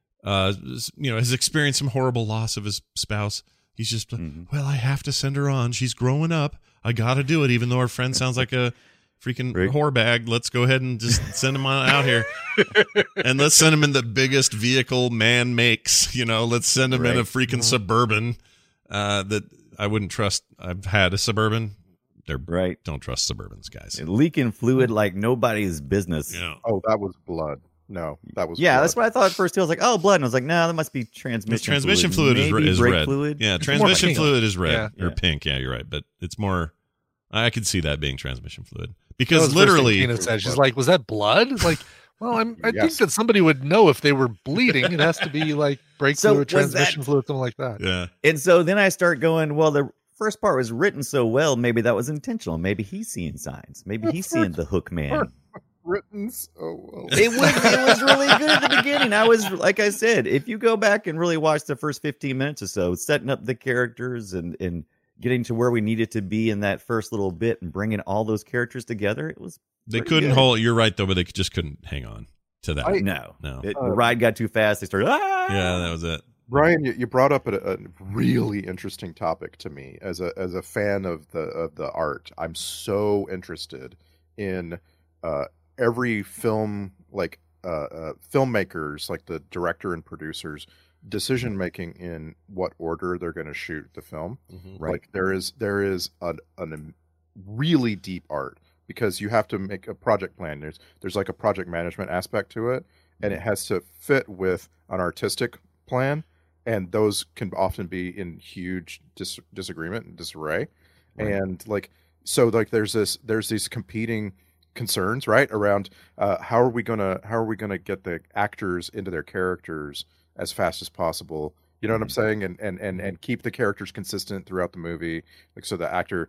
has experienced some horrible loss of his spouse. He's just, well, I have to send her on. She's growing up. I got to do it, even though her friend sounds like a freaking whore bag. Let's go ahead and just send him on out here. And let's send him in the biggest vehicle man makes. Let's send him in a freaking Suburban that I wouldn't trust. I've had a Suburban. Don't trust Suburbans, guys. Leaking fluid like nobody's business. Yeah. Oh, that was blood. No, that was blood. That's what I thought at first. I was like, oh, blood. And I was like, no, that must be transmission fluid. Transmission fluid is red. Fluid? Yeah, transmission fluid is red or pink. Yeah, you're right. But it's more, I could see that being transmission fluid. Because literally. Tina said, she's like, was that blood? Like, well, I think that somebody would know if they were bleeding. It has to be like brake fluid, transmission fluid, something like that. Yeah. And so then I start going, well, the first part was written so well, maybe that was intentional. Maybe he's seeing signs. Maybe he's seeing the hook man. Written so well. It was really good at the beginning. I was, like I said, if you go back and really watch the first 15 minutes or so, setting up the characters and getting to where we needed to be in that first little bit and bringing all those characters together, it was they couldn't good. Hold. You're right though, but they just couldn't hang on to that. No. The ride got too fast. They started. Yeah, that was it. Brian, you brought up a really interesting topic to me as a fan of the art. I'm so interested in every film, like filmmakers, like the director and producers, decision making in what order they're going to shoot the film. Right. Like there is a really deep art because you have to make a project plan. There's like a project management aspect to it, and it has to fit with an artistic plan, and those can often be in huge disagreement and disarray. Right. And there's these competing concerns, right, around how are we gonna get the actors into their characters as fast as possible, you know what I'm saying, and keep the characters consistent throughout the movie, like so the actor,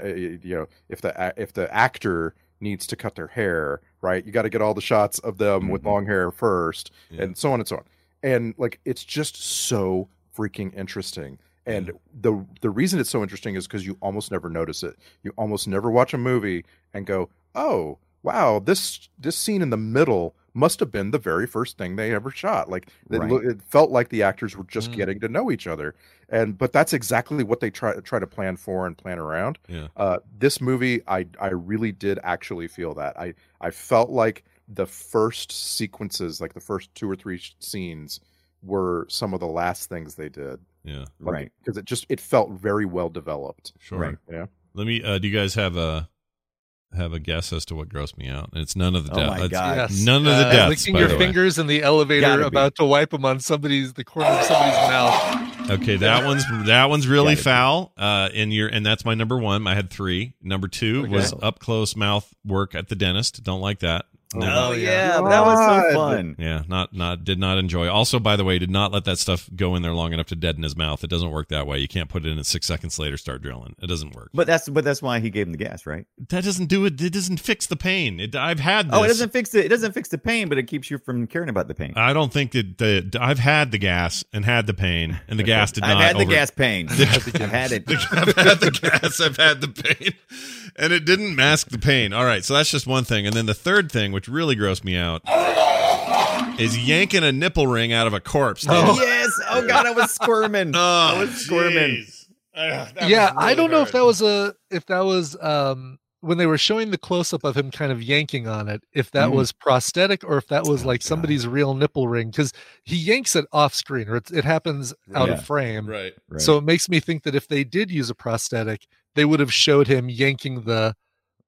if the actor needs to cut their hair, right, you got to get all the shots of them with long hair first, and so on and so on, and like it's just so freaking interesting. And the reason it's so interesting is because you almost never notice it. You almost never watch a movie and go, oh, wow, this scene in the middle must have been the very first thing they ever shot. Like it felt like the actors were just getting to know each other. But that's exactly what they try to plan for and plan around. Yeah. This movie, I really did actually feel that. I felt like the first sequences, like the first 2 or 3 scenes, were some of the last things they did. Yeah. Right. Because it felt very well developed. Sure. Right. Yeah. Let me. Do you guys have a guess as to what grossed me out? And it's none of the Oh deaths. my God. Yes. None of the deaths. Licking by your the way. fingers in the elevator, Gotta be. about to wipe them on the corner of somebody's mouth. Okay, that one's really Gotta be. foul. And that's my number one. I had 3. Number 2 was up close mouth work at the dentist. Don't like that. Oh yeah, that was so God. fun. Yeah, did not enjoy. Also, by the way, did not let that stuff go in there long enough to deaden his mouth. It doesn't work that way. You can't put it in and 6 seconds later start drilling. It doesn't work. But that's why he gave him the gas, right? That doesn't do it. It doesn't fix the pain. I've had this. Oh, it doesn't fix it. It doesn't fix the pain, but it keeps you from caring about the pain. I don't think that I've had the gas and had the pain, and the gas did not. I've had the gas pain. I've had it. I've had the gas. I've had the pain, and it didn't mask the pain. All right, so that's just one thing, and then the third thing, which really grossed me out, is yanking a nipple ring out of a corpse. Dude. Yes. Oh God, I was squirming. I was squirming. I don't know if that was when they were showing the close up of him kind of yanking on it, if that was prosthetic or if that was like somebody's real nipple ring, because he yanks it off screen or it happens out of frame. Right. So it makes me think that if they did use a prosthetic, they would have showed him yanking the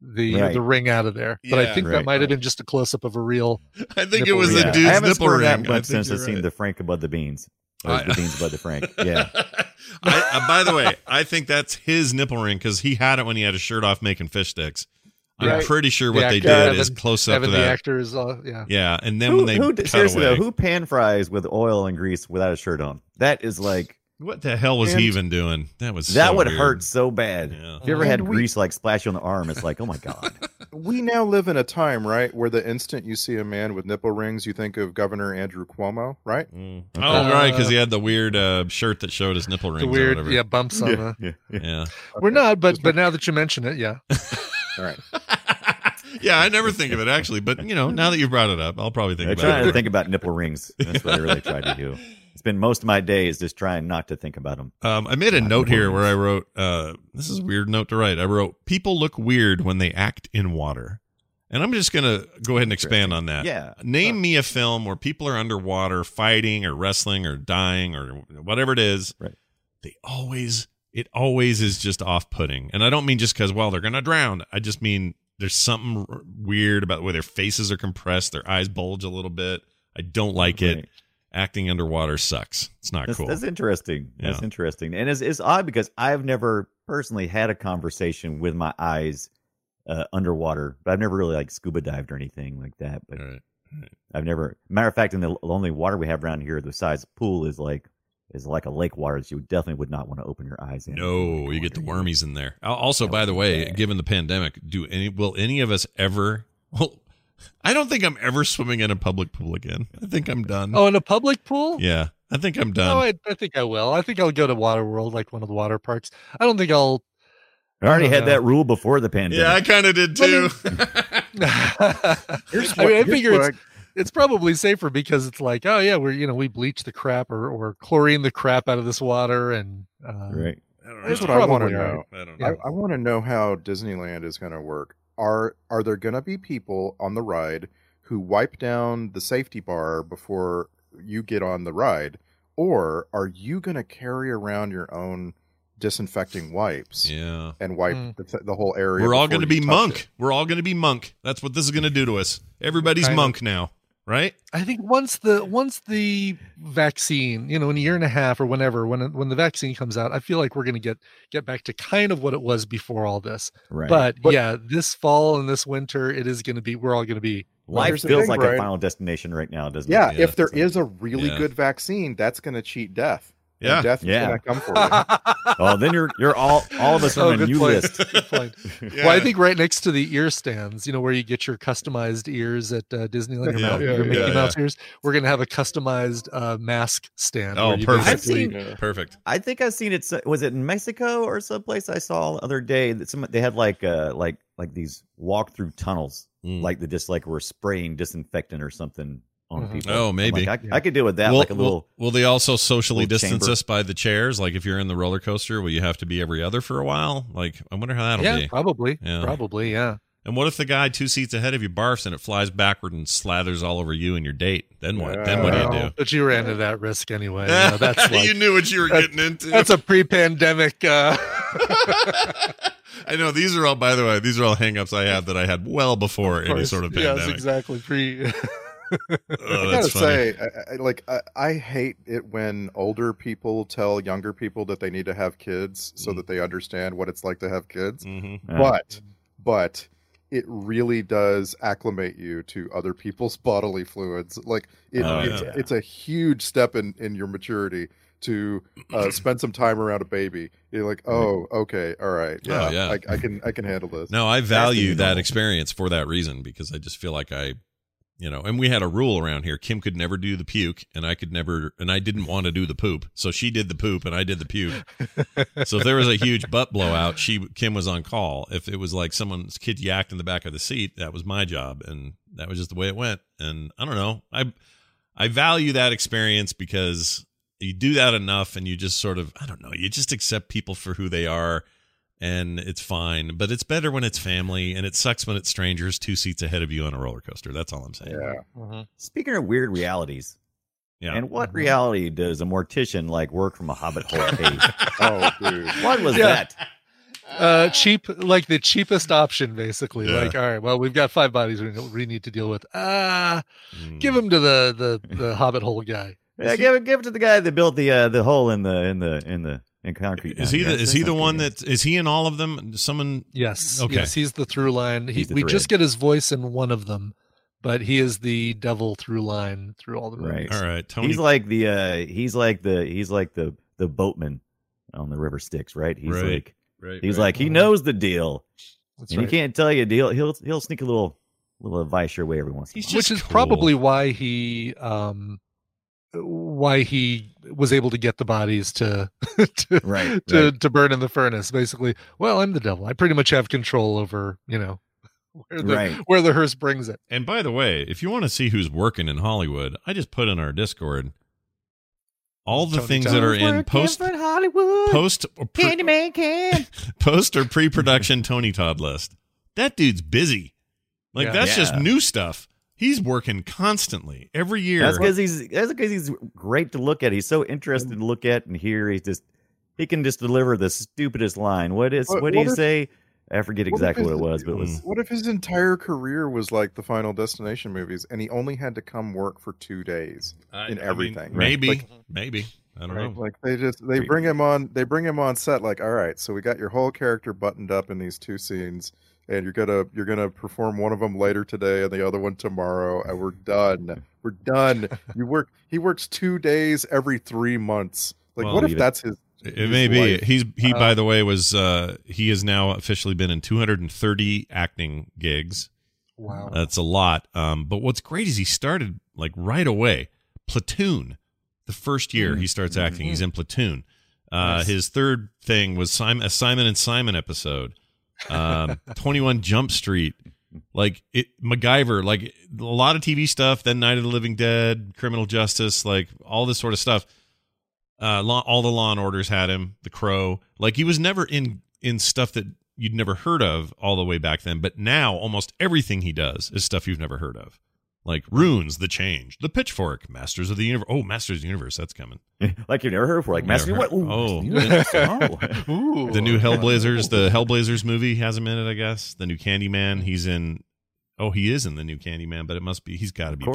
ring out of there. But I think that might have been just a close up of a real. I think it was ring. a I dude's haven't nipple squirmed ring. that much since I've seen the Frank above the beans. Or the beans above the Frank. Yeah. By the way, I think that's his nipple ring because he had it when he had his shirt off making fish sticks. I'm pretty sure what they did is close up to that. The actors, yeah, and then when they seriously cut away, though, who pan fries with oil and grease without a shirt on? That is like, what the hell was he even doing? That would weird. hurt so bad. Yeah. If you ever had grease like splash you on the arm, it's like, oh my God. We now live in a time, right, where the instant you see a man with nipple rings, you think of Governor Andrew Cuomo, right? Oh, right, because he had the weird shirt that showed his nipple rings. The weird, or whatever. bumps on yeah. We're not, but now that you mention it, yeah. All right. Yeah, I never think of it actually, but now that you brought it up, I'll probably think about it. I'm trying to think about nipple rings. That's what I really tried to do. Spend most of my days just trying not to think about them. I made a note here where I wrote, this is a weird note to write. I wrote, people look weird when they act in water. And I'm just going to go ahead and expand on that. Yeah. Name me a film where people are underwater fighting or wrestling or dying or whatever it is. Right. It always is just off-putting. And I don't mean just because, they're going to drown. I just mean there's something weird about the way their faces are compressed, their eyes bulge a little bit. I don't like it. Acting underwater sucks. It's not cool. That's interesting. Yeah. That's interesting. And it's odd because I've never personally had a conversation with my eyes underwater, but I've never really like scuba dived or anything like that. But Right. I've never. Matter of fact, in the only water we have around here, the size pool is like a lake water that you definitely would not want to open your eyes in. No, you get the wormies in there. Also, by the way, given the pandemic, will any of us ever? Well, I don't think I'm ever swimming in a public pool again. I think I'm done. Oh, in a public pool? Yeah, I think I'm done. No, I think I will. I think I'll go to Waterworld, like one of the water parks. I don't think I'll. I already had that rule before the pandemic. Yeah, I kind of did too. I figure it's probably safer because it's like, oh yeah, we bleach the crap or chlorine the crap out of this water, and right. Here's what I want to know. I don't know. I want to know how Disneyland is going to work. Are there going to be people on the ride who wipe down the safety bar before you get on the ride, or are you going to carry around your own disinfecting wipes? Yeah, and wipe the whole area. We're all going to be monk. We're all going to be monk. That's what this is going to do to us. Everybody's monk now, right? I think once the vaccine, in a year and a half or whenever, when the vaccine comes out, I feel like we're going to get back to kind of what it was before all this. Right. But yeah, this fall and this winter, it is going to be. We're all going to be. Life feels like a final destination right now, doesn't it? Yeah, if there is a really good vaccine, that's going to cheat death. Yeah, and death is going to come for you. Oh, then you're all of us on a new list. Good point. Well, I think right next to the ear stands, where you get your customized ears at Disneyland, your Mickey Mouse ears, we're going to have a customized mask stand. Oh, perfect. Perfect. I think I've seen it. Was it in Mexico or someplace I saw the other day that they had like these walk through tunnels, like they just like were spraying disinfectant or something on people. Oh, maybe I could deal with that. Will they also socially distance chamber. us by the chairs? Like if you're in the roller coaster, will you have to be every other for a while? Like I wonder how that'll be. Probably. Yeah. Probably. Yeah. And what if the guy 2 seats ahead of you barfs and it flies backward and slathers all over you and your date? Then what? Then what do you do? But you ran into that risk anyway. You know, that's like, you knew what you were getting into. That's a pre-pandemic. I know these are all. By the way, these are all hangups I had that I had well before any sort of pandemic. Yes, exactly. I gotta say, I hate it when older people tell younger people that they need to have kids so that they understand what it's like to have kids. Mm-hmm. But it really does acclimate you to other people's bodily fluids. Like it's a huge step in your maturity to spend some time around a baby. You're like, oh, okay, all right, yeah. I can handle this. No, I value that experience for that reason, because I just feel like and we had a rule around here. Kim could never do the puke, and I didn't want to do the poop. So she did the poop and I did the puke. So if there was a huge butt blowout, Kim was on call. If it was like someone's kid yacked in the back of the seat, that was my job, and that was just the way it went. And I don't know. I value that experience because you do that enough and you just sort of, I don't know, you just accept people for who they are. And it's fine, but it's better when it's family, and it sucks when it's strangers 2 seats ahead of you on a roller coaster. That's all I'm saying. Yeah. Mm-hmm. Speaking of weird realities, and what reality does a mortician like work from a hobbit hole cave? Oh, dude, what was that? Cheap, like the cheapest option, basically. Like, all right, well, we've got 5 bodies we need to deal with. Give them to the hobbit hole guy. Yeah, give it to the guy that built the hole in concrete. Is he the one that is he in all of them? Someone? Yes. Okay. Yes, he's the through line. We just get his voice in one of them, but he is the devil through line through all the movies. Right. All right. Tony. He's like the boatman on the River Styx, right? He's like he knows the deal. That's and right. he can't tell you a deal. He'll sneak a little advice your way every once in a while. Which is probably why he was able to get the bodies to burn in the furnace. Basically, well, I'm the devil. I pretty much have control over, where the hearse brings it. And by the way, if you want to see who's working in Hollywood, I just put in our Discord all the things that are in post Candyman can post or pre-production Tony Todd list. That dude's busy. That's just new stuff. He's working constantly every year. That's because he's great to look at. He's so interesting to look at and hear. He can just deliver the stupidest line. What did he say? I forget exactly what it was, but it was. What if his entire career was like the Final Destination movies, and he only had to come work for 2 days in everything? Maybe. I don't know. Like they bring him on set. Like, all right, so we got your whole character buttoned up in these 2 scenes. And you're gonna perform one of them later today and the other one tomorrow, and we're done. We're done. He works 2 days every 3 months. Like, what if that's his? It may be. He by the way was he has now officially been in 230 acting gigs. Wow, that's a lot. But what's great is he started like right away. Platoon, the first year he starts acting, he's in Platoon. Nice. His third thing was a Simon and Simon episode. 21 Jump Street, MacGyver, like a lot of TV stuff, then Night of the Living Dead, Criminal Justice, like all this sort of stuff. All the Law and Orders had him, The Crow. Like he was never in stuff that you'd never heard of all the way back then, but now almost everything he does is stuff you've never heard of. Like Runes, The Change, The Pitchfork, Masters of the Universe. Oh, Masters of the Universe, that's coming. Like you've never heard before. Like Masters of the Universe. The new Hellblazers, the Hellblazers movie has him in it, I guess. The new Candyman, he is in the new Candyman, but it must be, he's got to be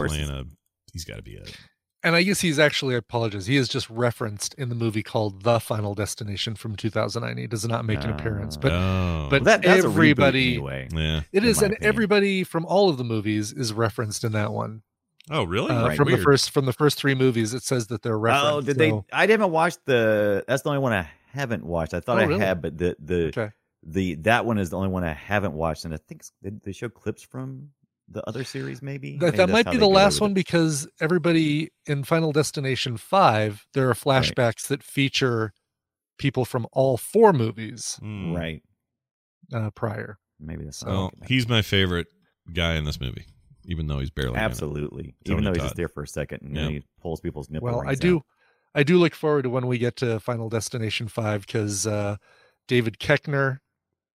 it. And I guess he's actually, I apologize, he is just referenced in the movie called The Final Destination from 2009. He does not make an appearance, but that's everybody, anyway. Yeah, it is, and everybody from all of the movies is referenced in that one. Oh, really? From the first 3 movies, it says that they're referenced. Oh, did they? I didn't watch that's the only one I haven't watched. I thought I had, but that one is the only one I haven't watched, and I think they show clips from the other series, maybe that might be the last one, because everybody in Final Destination 5, there are flashbacks that feature people from all 4 movies, right? Prior, maybe that's. He's my favorite guy in this movie, even though he's barely absolutely, even though he's just there for a second and he pulls people's nipple. Well, I do look forward to when we get to Final Destination 5, because David Koechner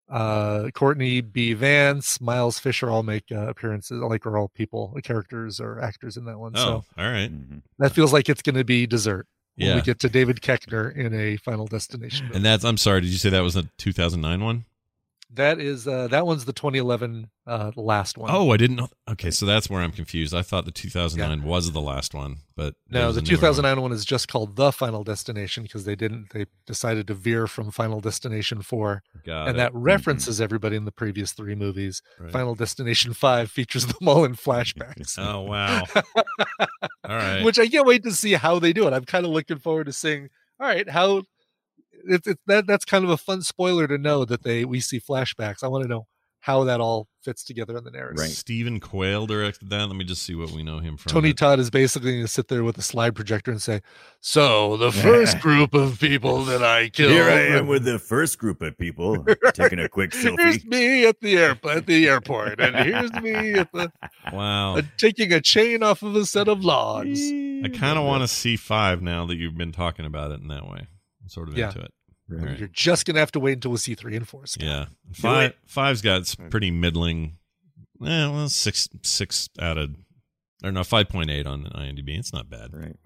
Courtney B. Vance, Miles Fisher all make appearances, are all characters or actors in that one. Oh, So all right. that feels like it's going to be dessert when Yeah. we get to David Koechner in a Final Destination movie. And I'm sorry, did you say that was the 2009 one? That is that one's the 2011 the last one. Oh, I didn't know. Okay, so that's where I'm confused. I thought the 2009 was the last one, but No, there's the a newer 2009 one is just called The Final Destination because they decided to veer from Final Destination 4. Got and it. that references everybody in the previous 3 movies. Right. Final Destination 5 features them all in flashbacks. Oh, wow. All right. Which I can't wait to see how they do it. I'm kind of looking forward to seeing, all right, how that's kind of a fun spoiler to know that we see flashbacks. I want to know how that all fits together in the narrative. Right. Stephen Quayle directed that. Let me just see what we know him from. Tony Todd is basically going to sit there with a slide projector and say, so the first group of people that I killed. Here I am with the first group of people taking a quick selfie. Here's me at the airport, and here's me at the Wow. taking a chain off of a set of logs. I kind of want to see 5 now that you've been talking about it in that way. I'm sort of into it. Right. All right. You're just going to have to wait until we see 3 and 4. Yeah. 5's got pretty middling. Well, 6 out of, or no, 5.8 on IMDb. It's not bad. Right.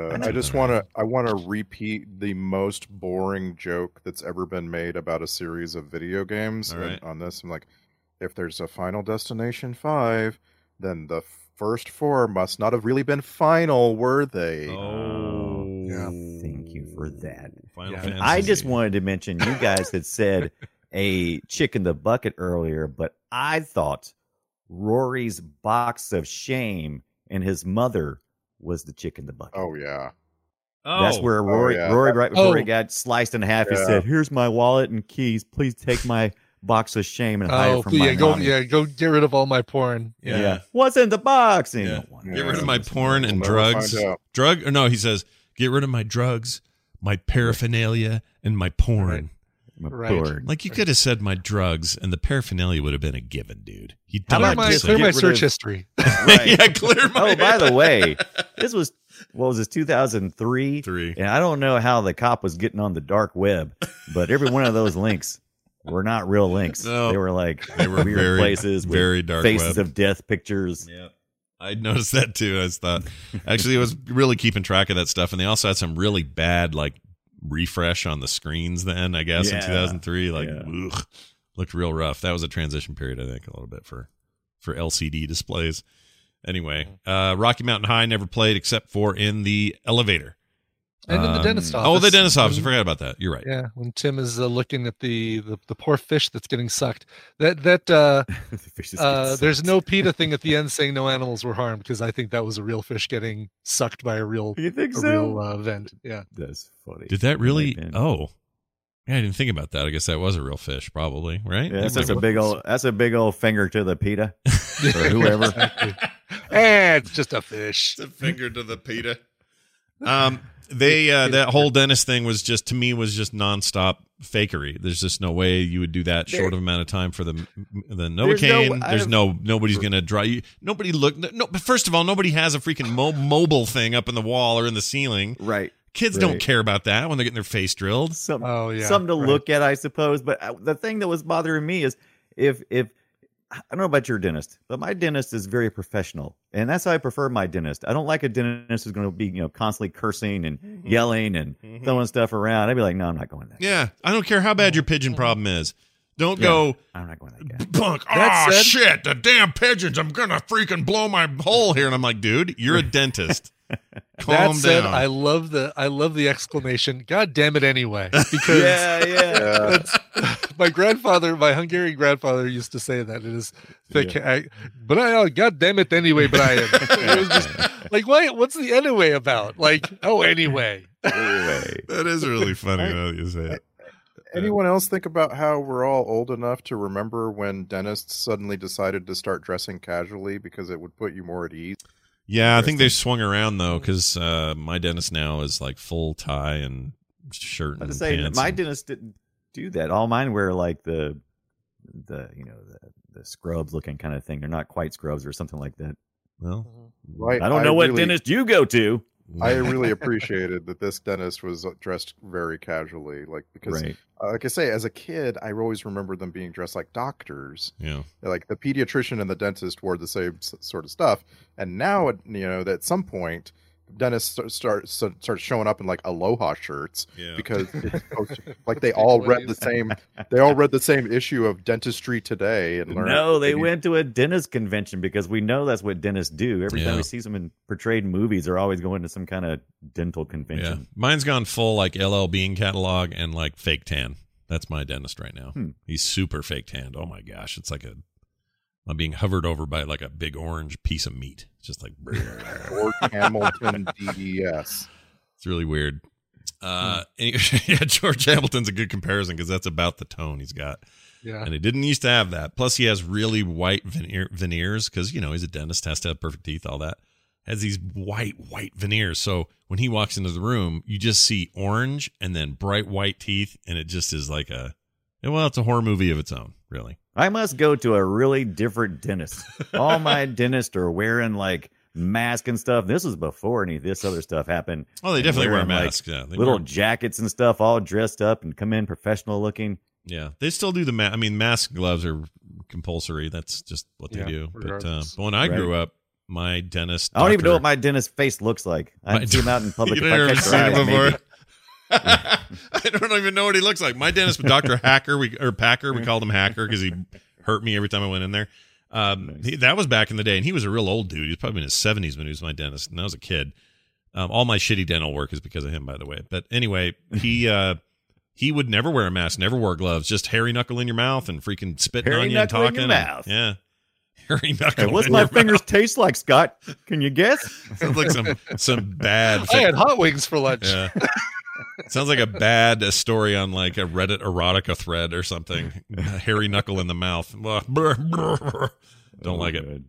I want to repeat the most boring joke that's ever been made about a series of video games. All right. And on this, I'm like, if there's a Final Destination 5, then the first 4 must not have really been final, were they? Oh. Yeah. Thank you for that. Final And Fantasy. I just wanted to mention, you guys had said a chick in the bucket earlier, but I thought Rory's box of shame and his mother was the chick in the bucket. Oh, yeah. Oh. That's where Rory, yeah. Rory right before he Oh. got sliced in half, he Yeah. said, "Here's my wallet and keys. Please take my box of shame and hide it from my go mommy." go get rid of all my porn. Yeah. What's in the box? And you Yeah. don't want Get rid of my this. porn and We'll never drugs. find out. He says, get rid of my drugs, my paraphernalia, and my porn. My Right. porn. Like, you could have said my drugs, and the paraphernalia would have been a given, dude. You How don't about Clear just my get rid search of- history. Right. Yeah, clear my. Oh, by the way, this was, what was this, 2003? 3. And I don't know how the cop was getting on the dark web, but every one of those links were not real links. No. They were like They were weird very, places with very dark faces web. of death pictures. Yeah. I noticed that too. I just thought, actually, it was really keeping track of that stuff. And they also had some really bad, like, refresh on the screens then, I guess, in Yeah. 2003. Like, Yeah. ugh, looked real rough. That was a transition period, I think, a little bit for LCD displays. Anyway, Rocky Mountain High never played except for in the elevator. And in the dentist office. Oh, the dentist office. I forgot about that. You're right. Yeah, when Tim is looking at the poor fish that's getting sucked. That The fishes get there's sucked. no PETA thing at the end saying no animals were harmed because I think that was a real fish getting sucked by a real You think a so? real vent. Yeah. That's funny. Did that really? Might have been. Oh, yeah, I didn't think about that. I guess that was a real fish, probably, right? Yeah, that's It just a might- big old finger to the PETA or whoever. It's just a fish. It's a finger to the PETA. That whole dentist thing was just, to me, was just nonstop fakery. There's just no way you would do that short of amount of time for the Novocaine. Nobody's going to draw you. Nobody look. No, but first of all, nobody has a freaking mobile thing up in the wall or in the ceiling. Right. Kids don't care about that when they're getting their face drilled. Something to right. look at, I suppose. But the thing that was bothering me is if I don't know about your dentist, but my dentist is very professional, and that's how I prefer my dentist. I don't like a dentist who's going to be constantly cursing and yelling and throwing stuff around. I'd be like, no, I'm not going there. Yeah, I don't care how bad your pigeon problem is. Don't go. I'm not going that guy. Bunk. That Oh said- shit! The damn pigeons! I'm gonna freaking blow my hole here. And I'm like, dude, you're a dentist. Calm That said, down. I love the exclamation. God damn it! Anyway, because Yeah. my Hungarian grandfather used to say that. It is thick. Brian, God damn it! Anyway, Brian. It was just like, what's the anyway about? Like, oh, anyway. Anyway. That is really funny now that you say it. Anyone else think about how we're all old enough to remember when dentists suddenly decided to start dressing casually because it would put you more at ease? Yeah, I think they swung around though, because my dentist now is like full tie and shirt I and was say pants. my and- dentist didn't do that. All mine wear like the scrubs looking kind of thing. They're not quite scrubs or something like that. well, I don't know what dentist you go to. I really appreciated that this dentist was dressed very casually, because, like I say, as a kid, I always remember them being dressed like doctors. Yeah, like the pediatrician and the dentist wore the same sort of stuff, and now that at some point, dentists start showing up in like aloha shirts because it's like they all read the same issue of Dentistry Today and learned. No, they went to a dentist convention because we know that's what dentists do. Every time we see them portrayed in movies, they're always going to some kind of dental convention. Yeah. Mine's gone full like LL Bean catalog and like fake tan. That's my dentist right now. He's super fake tanned. Oh my gosh, it's like I'm being hovered over by like a big orange piece of meat. It's just like George Hamilton DDS. It's really weird. George Hamilton's a good comparison because that's about the tone he's got. Yeah. And he didn't used to have that. Plus he has really white veneers because, he's a dentist, has to have perfect teeth, all that. Has these white veneers. So when he walks into the room, you just see orange and then bright white teeth. And it just is like it's a horror movie of its own, really. I must go to a really different dentist. All my dentists are wearing like masks and stuff. This was before any of this other stuff happened. Oh, they definitely wear masks. Like, little jackets and stuff, all dressed up and come in professional looking. Yeah, they still do the mask. I mean, mask gloves are compulsory. That's just what they do. But when I grew up, my dentist. I don't even know what my dentist's face looks like. I haven't seen him out in public. You never seen him before. I don't even know what he looks like. My dentist, Dr. Packer, we called him Hacker because he hurt me every time I went in there. That was back in the day, and he was a real old dude. He was probably in his 70s when he was my dentist, and I was a kid. All my shitty dental work is because of him, by the way. But anyway, he would never wear a mask, never wore gloves, just hairy knuckle in your mouth and freaking spitting on you and talking. In your mouth. Yeah. Hairy knuckle. Hey, what's my fingers taste like, Scott? Can you guess? Sounds like some bad. I had hot wings for lunch. Yeah. Sounds like a bad story on like a Reddit erotica thread or something. Hairy knuckle in the mouth. Don't like it.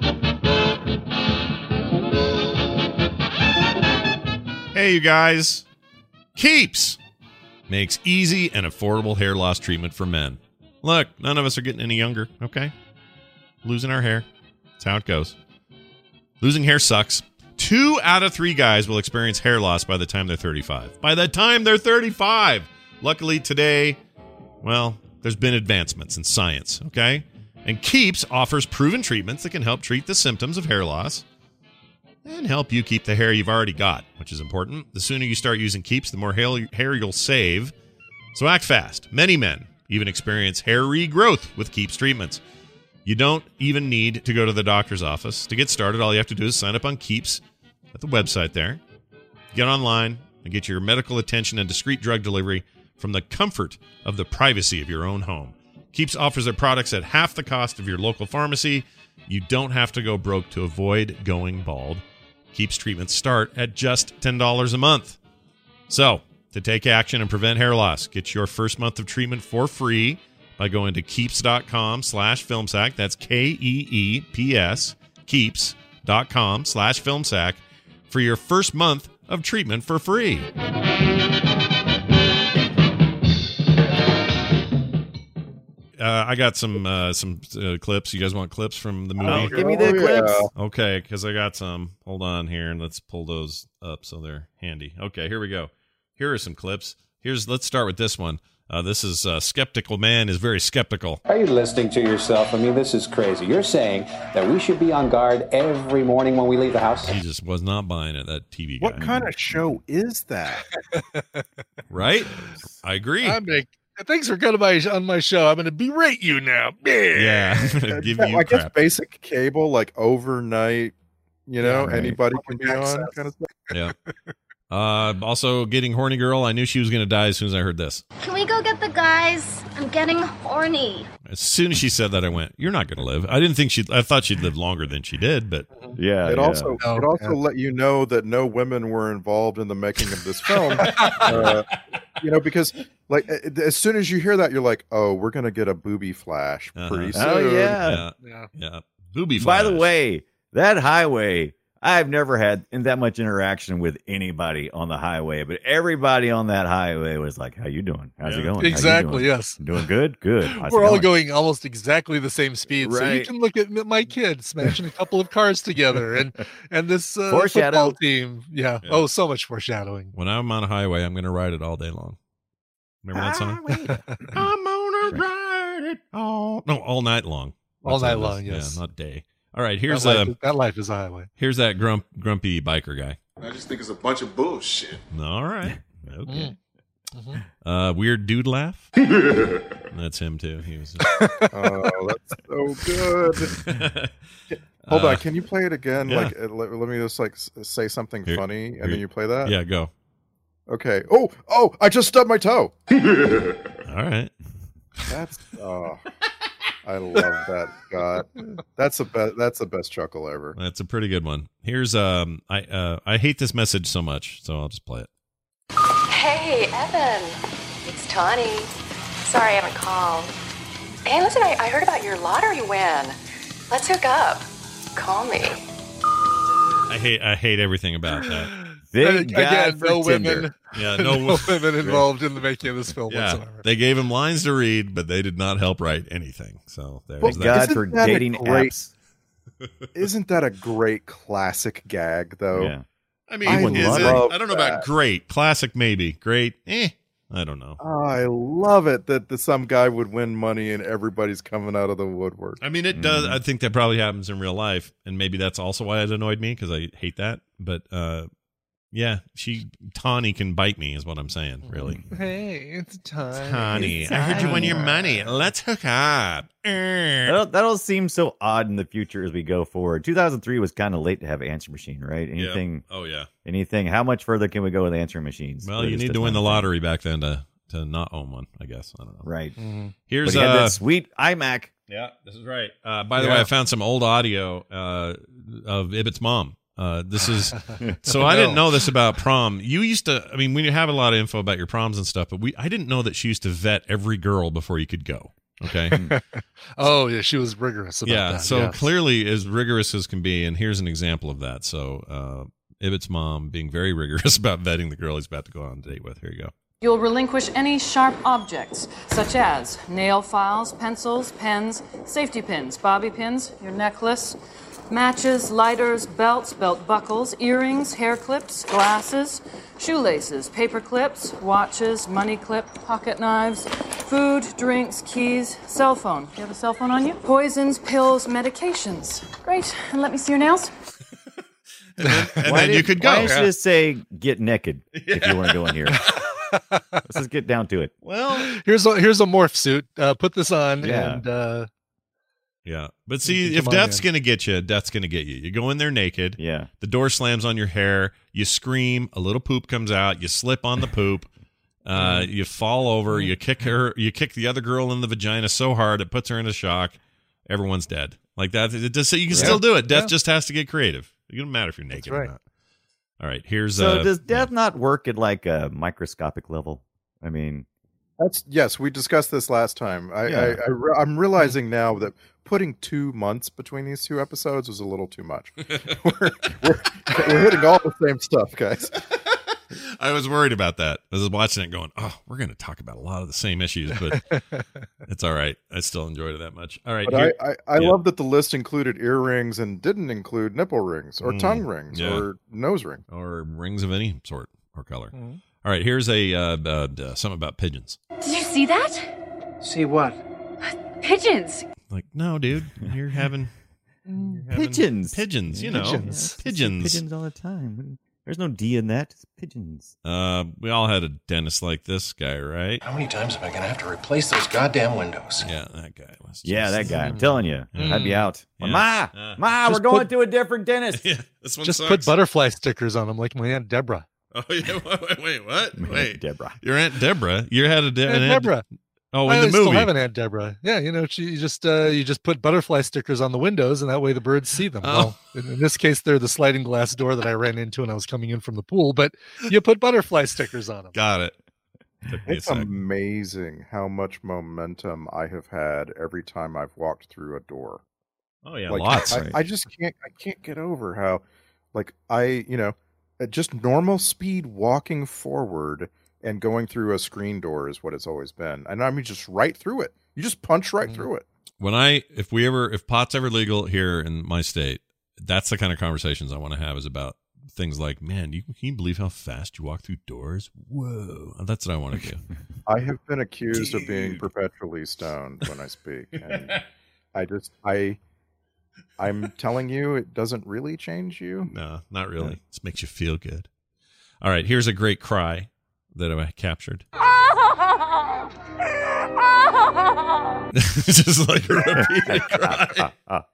Hey, you guys. Keeps makes easy and affordable hair loss treatment for men. Look, none of us are getting any younger, okay? Losing our hair. That's how it goes. Losing hair sucks. 2 out of 3 guys will experience hair loss by the time they're 35. By the time they're 35! Luckily today, well, there's been advancements in science, okay? And Keeps offers proven treatments that can help treat the symptoms of hair loss and help you keep the hair you've already got, which is important. The sooner you start using Keeps, the more hair you'll save. So act fast. Many men even experience hair regrowth with Keeps treatments. You don't even need to go to the doctor's office. To get started, all you have to do is sign up on Keeps at the website there. Get online and get your medical attention and discreet drug delivery from the comfort of the privacy of your own home. Keeps offers their products at half the cost of your local pharmacy. You don't have to go broke to avoid going bald. Keeps treatments start at just $10 a month. So, to take action and prevent hair loss, get your first month of treatment for free by going to keeps.com/filmsack. That's KEEPS, keeps.com/filmsack for your first month of treatment for free. I got some clips. You guys want clips from the movie? Oh, give me the clips. Okay, because I got some. Hold on here, and let's pull those up so they're handy. Okay, here we go. Here are some clips. Let's start with this one. This is Skeptical Man is very skeptical. Are you listening to yourself? I mean, this is crazy. You're saying that we should be on guard every morning when we leave the house? He just was not buying it, that TV guy. What kind of show is that? Right? I agree. Thanks for coming on my show. I'm going to berate you now. Yeah. I'm going to give you I crap. guess basic cable, like overnight, right. Anybody can be on kind of stuff. Yeah. Also, getting horny girl. I knew she was going to die as soon as I heard this. Can we go get the guys? I'm getting horny. As soon as she said that, I went, "You're not going to live." I thought she'd live longer than she did, but yeah. It also let you know that no women were involved in the making of this film. Because like as soon as you hear that, you're like, "Oh, we're going to get a booby flash pretty soon." Oh yeah. Booby flash. By the way, that highway. I've never had that much interaction with anybody on the highway, but everybody on that highway was like, "How you doing? How's it going? Exactly. Yes. Doing good. Good. We're all going almost exactly the same speed, so you Right. can look at my kid smashing a couple of cars together, and this Foreshadow. football team. Yeah. Oh, so much foreshadowing. When I'm on a highway, I'm going to ride it all day long. Remember that song? I'm gonna ride it all night long. All That's night how it is. long, yes. Yeah, not day. All right, here's that life is a highway. Here's that grumpy biker guy. I just think it's a bunch of bullshit. All right. Okay. Weird dude laugh. That's him too. He was. Oh, that's so good. Hold on, can you play it again? Yeah. Like, let me just like say something funny, and then you play that. Yeah, go. Okay. Oh! I just stubbed my toe. All right. That's I love that. God, that's the best chuckle ever. That's a pretty good one. Here's I hate this message so much, so I'll just play it. Hey, Evan. It's Tawny. Sorry I haven't called. Hey, listen, I heard about your lottery win. Let's hook up. Call me. I hate everything about that. Thank God Again, for no Tinder. women. Yeah, No women involved in the making of this film Yeah, whatsoever. they gave him lines to read, but they did not help write anything. So there's Thank that. God Isn't for that a dating great- apps. Isn't that a great classic gag, though? Yeah. I mean, I is it? love I don't know about that. great, classic, maybe great. I don't know. I love it that some guy would win money and everybody's coming out of the woodwork. I mean, it does. I think that probably happens in real life, and maybe that's also why it annoyed me because I hate that. But yeah, Tawny can bite me, is what I'm saying. Really, Hey, it's time. Tawny, I heard you won your money. Let's hook up. That'll seem so odd in the future as we go forward. 2003 was kind of late to have answer machine, right? Anything? Yeah. Oh yeah. Anything? How much further can we go with answering machines? Well, you need to win the lottery back then to not own one. I guess I don't know. Right. Mm-hmm. Here's but he had that sweet iMac. Yeah, this is right. By the way, I found some old audio of Ibbott's mom. This is so I didn't know this about prom. You used to, I mean, when you have a lot of info about your proms and stuff, but I didn't know that she used to vet every girl before you could go. Okay. Oh yeah, she was rigorous about that. So yes. clearly as rigorous as can be, and here's an example of that. So Ibbott's mom being very rigorous about vetting the girl he's about to go on a date with. Here you go. You'll relinquish any sharp objects, such as nail files, pencils, pens, safety pins, bobby pins, your necklace, matches, lighters, belts, belt buckles, earrings, hair clips, glasses, shoelaces, paper clips, watches, money clip, pocket knives, food, drinks, keys, cell phone. You have a cell phone on you? Poisons, pills, medications. Great. And let me see your nails. And then you could go. Why don't you just say get naked if you want to go in here? Let's just get down to it. Well, here's a morph suit. Put this on, Yeah. and yeah. But see, if Come on, death's man. going to get you, death's going to get you. You go in there naked. Yeah. The door slams on your hair. You scream. A little poop comes out. You slip on the poop. You fall over. You kick the other girl in the vagina so hard it puts her into shock. Everyone's dead. Like that. It just, you can still do it. Death just has to get creative. It doesn't matter if you're naked or not. All right. Here's So does death not work at like a microscopic level? I mean, Yes, we discussed this last time. I'm realizing now that putting 2 months between these two episodes was a little too much. we're hitting all the same stuff, guys. I was worried about that. I was watching it going, oh, we're going to talk about a lot of the same issues, but it's all right. I still enjoyed it that much. All right. But I love that the list included earrings and didn't include nipple rings or tongue rings or nose ring. Or rings of any sort or color. All right. Here's something about pigeons. Did you see that? See what? Pigeons. Like, no, dude, you're having pigeons. Pigeons, you know. Pigeons. Pigeons. Pigeons all the time. There's no D in that. It's pigeons. We all had a dentist like this guy, right? How many times am I going to have to replace those goddamn windows? Yeah, that guy was. Yeah, that guy. I'm telling you, I'd be out. Yeah. Ma, we're going to a different dentist. Yeah, this one just sucks. put butterfly stickers on them, like my Aunt Deborah. Oh yeah, wait, what? Wait, Deborah. Your Aunt Deborah. You had Aunt Deborah. Oh, I in the still movie. have an Aunt Deborah. Yeah, you know, you just put butterfly stickers on the windows, and that way the birds see them. Oh. Well, in this case, they're the sliding glass door that I ran into when I was coming in from the pool. But you put butterfly stickers on them. Got it. It's amazing how much momentum I have had every time I've walked through a door. Oh yeah, Like, lots. I just can't get over how Like just normal speed walking forward and going through a screen door is what it's always been. And I mean, just right through it. You just punch right through it. If pot's ever legal here in my state, that's the kind of conversations I want to have, is about things like, man, can you believe how fast you walk through doors? Whoa. That's what I want to do. I have been accused of being perpetually stoned when I speak. And I'm telling you, it doesn't really change you. No, not really. It just makes you feel good. All right, here's a great cry that I captured. Just like a repeated cry.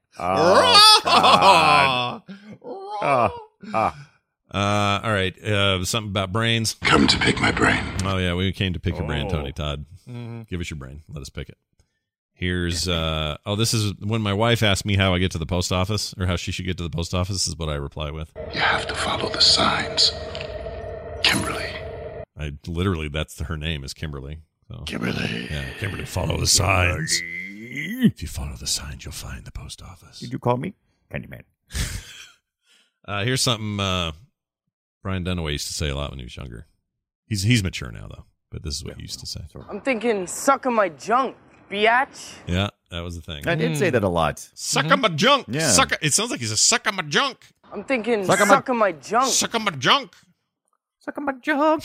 All right, something about brains. Come to pick my brain. Oh, yeah, we came to pick your brain, Tony Todd. Mm-hmm. Give us your brain. Let us pick it. Here's, this is when my wife asked me how I get to the post office, or how she should get to the post office. This is what I reply with. You have to follow the signs. Kimberly. That's her name is Kimberly. So, Kimberly. Yeah, Kimberly, follow the signs. If you follow the signs, you'll find the post office. Did you call me Candyman? Here's something Brian Dunaway used to say a lot when he was younger. He's mature now, though, but this is what he used to say. I'm thinking, suck on my junk, biatch. Yeah, that was the thing. I did say that a lot. Suck on my junk. Yeah. It sounds like he's a suck on my junk. I'm thinking, suck on my junk. Suck on my junk. Suck on my junk.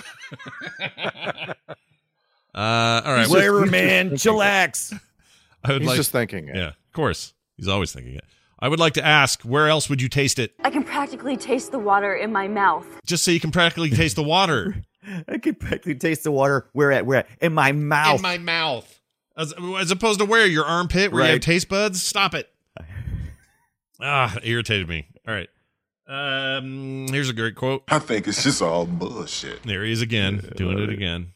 All right. Whatever, man. Chillax. He's just thinking it. Yeah, of course. He's always thinking it. I would like to ask, where else would you taste it? I can practically taste the water in my mouth. Just so you can practically taste the water. I can practically taste the water. Where at? In my mouth. In my mouth. As opposed to where? Your armpit, where you have taste buds? Stop it. Irritated me. All right. Here's a great quote. I think it's just all bullshit. There he is again, doing it again.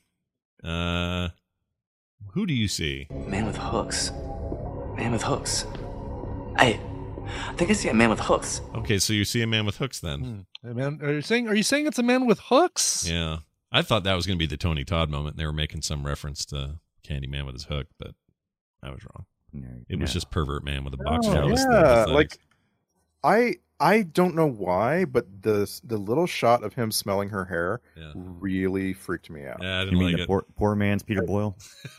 Who do you see? Man with hooks. Man with hooks. I think I see a man with hooks. Okay, so you see a man with hooks then. Hey, man, are you saying it's a man with hooks? Yeah. I thought that was going to be the Tony Todd moment. They were making some reference to Candyman with his hook, but I was wrong. It was just pervert man with a box full of yeah, like I don't know why, but the little shot of him smelling her hair really freaked me out. Yeah, I didn't you mean like the poor man's Peter Boyle?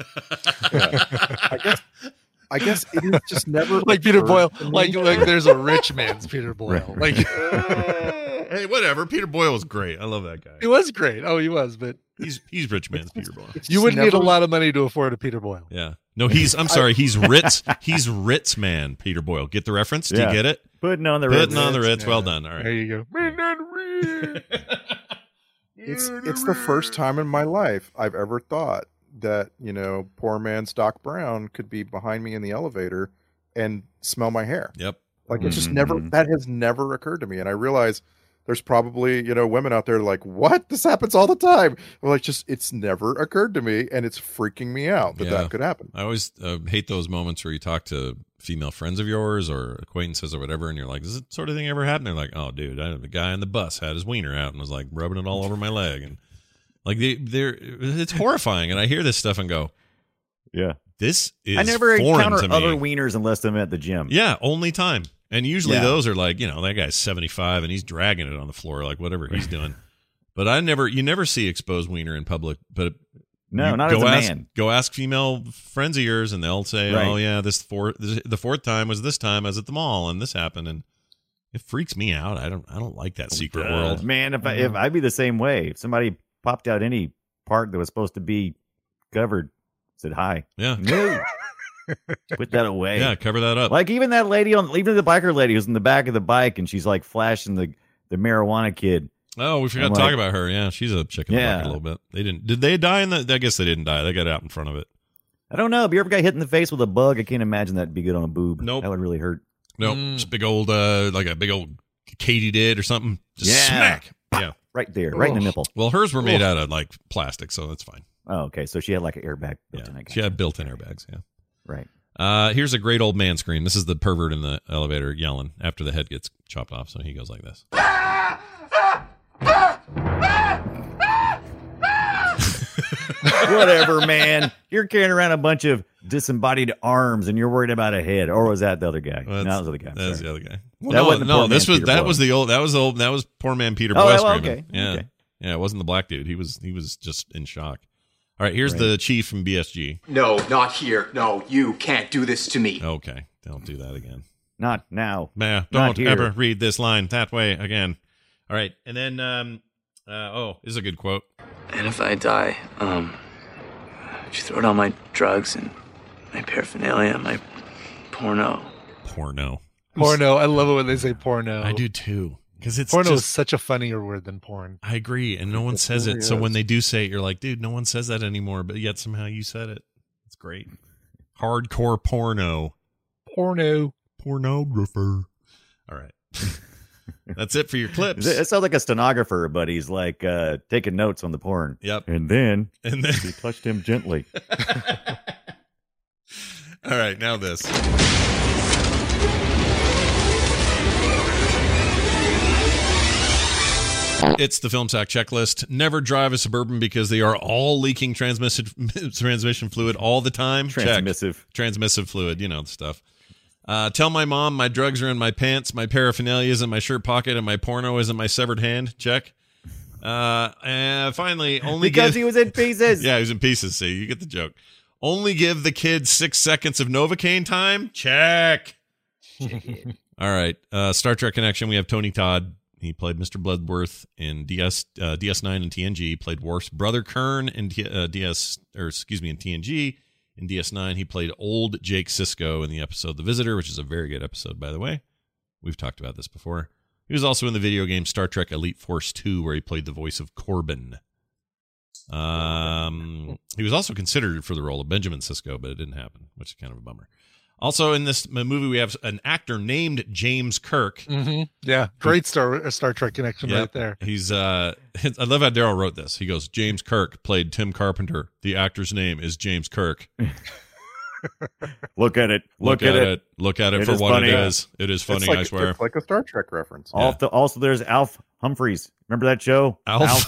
I guess it is just never like Peter Boyle. Like there's a rich man's Peter Boyle. Like, hey, whatever. Peter Boyle was great. I love that guy. He was great. Oh, he was, but he's rich man's Peter Boyle. You wouldn't need a lot of money to afford a Peter Boyle. Yeah. No, I'm sorry. He's Ritz. He's Ritz man, Peter Boyle. Get the reference? Do you get it? Putting on the Ritz. Putting on the Ritz. Well done. All right. There you go. It's the first time in my life I've ever thought that, poor man's Doc Brown could be behind me in the elevator and smell my hair. Yep. Like it's just that has never occurred to me. And I realize there's probably, women out there like, what? This happens all the time. Well, it's never occurred to me, and it's freaking me out that could happen. I always hate those moments where you talk to female friends of yours or acquaintances or whatever, and you're like, does this sort of thing ever happen? They're like, oh, dude, the guy on the bus had his wiener out and was like rubbing it all over my leg. And like it's horrifying. And I hear this stuff and go, yeah, this is I never encounter to me. Other wieners unless I'm at the gym. Yeah, only time. And usually those are like, that guy's 75 and he's dragging it on the floor, like whatever he's doing. But you never see exposed wiener in public. But no, not as a man. Go ask female friends of yours, and they'll say, "Oh yeah, the fourth time was this time I was at the mall, and this happened." And it freaks me out. I don't like that secret world, man. If I'd be the same way, if somebody popped out any part that was supposed to be covered, said hi, no. Put that away. Yeah, cover that up. Like even that lady even the biker lady who's in the back of the bike and she's like flashing the marijuana kid. Oh, we forgot to talk about her. Yeah, she's a chicken bucket a little bit. Did they die in the? I guess they didn't die. They got out in front of it. I don't know. If you ever got hit in the face with a bug, I can't imagine that'd be good on a boob. Nope. That would really hurt. Nope. Just big old like a big old katydid or something. Just smack. Yeah. Right there. Right in the nipple. Well, hers were made out of like plastic, so that's fine. Oh, okay. So she had like an airbag built in, I guess. She had built-in airbags, yeah. Right. Here's a great old man scream. This is the pervert in the elevator yelling after the head gets chopped off. So he goes like this. Whatever, man. You're carrying around a bunch of disembodied arms, and you're worried about a head. Or was that the other guy? Well, no, that was the other guy. That was the other guy. Well, That wasn't no. poor man This was Peter that Boyle. was the old. That was poor man Peter Oh, Boyle well, screaming. okay. Yeah, Okay. yeah. It wasn't the black dude. He was just in shock. All right, here's Right. the chief from BSG. No, not here. No, you can't do this to me. Okay, don't do that again. Not now. Nah, Not don't here. ever read this line that way again. All right, and then this is a good quote. And if I die, would you throw down my drugs and my paraphernalia, my porno? Porno. Porno. I love it when they say porno. I do too, because it's Porno is just, such a funnier word than porn. I agree, and no one says it. So when they do say it, you're like, dude, no one says that anymore. But yet somehow you said it. It's great. Hardcore porno. Porno. Pornographer. All right. That's it for your clips. It sounds like a stenographer, but he's like taking notes on the porn. Yep. And then he touched him gently. All right, now this. It's the Film Sack checklist. Never drive a Suburban because they are all leaking transmission fluid all the time. Transmissive. Check. Transmissive fluid, you know the stuff. Tell my mom my drugs are in my pants, my paraphernalia is in my shirt pocket, and my porno is in my severed hand. Check. And finally, only Because he was in pieces. Yeah, he was in pieces. See, you get the joke. Only give the kids 6 seconds of Novocaine time. Check. All right. Star Trek Connection. We have Tony Todd. He played Mr. Bloodworth in DS9 and TNG. He played Worf's brother Kern in TNG. In DS9, he played old Jake Sisko in the episode The Visitor, which is a very good episode, by the way. We've talked about this before. He was also in the video game Star Trek Elite Force 2, where he played the voice of Corbin. He was also considered for the role of Benjamin Sisko, but it didn't happen, which is kind of a bummer. Also, in this movie, we have an actor named James Kirk. Mm-hmm. Yeah, great Star Trek connection right there. He's I love how Daryl wrote this. He goes, James Kirk played Tim Carpenter. The actor's name is James Kirk. Look at it. Look at it. Look at it for what funny. it is. It is funny, I swear. It's like a Star Trek reference. Yeah. Also, there's Alf Humphreys. Remember that show? Alf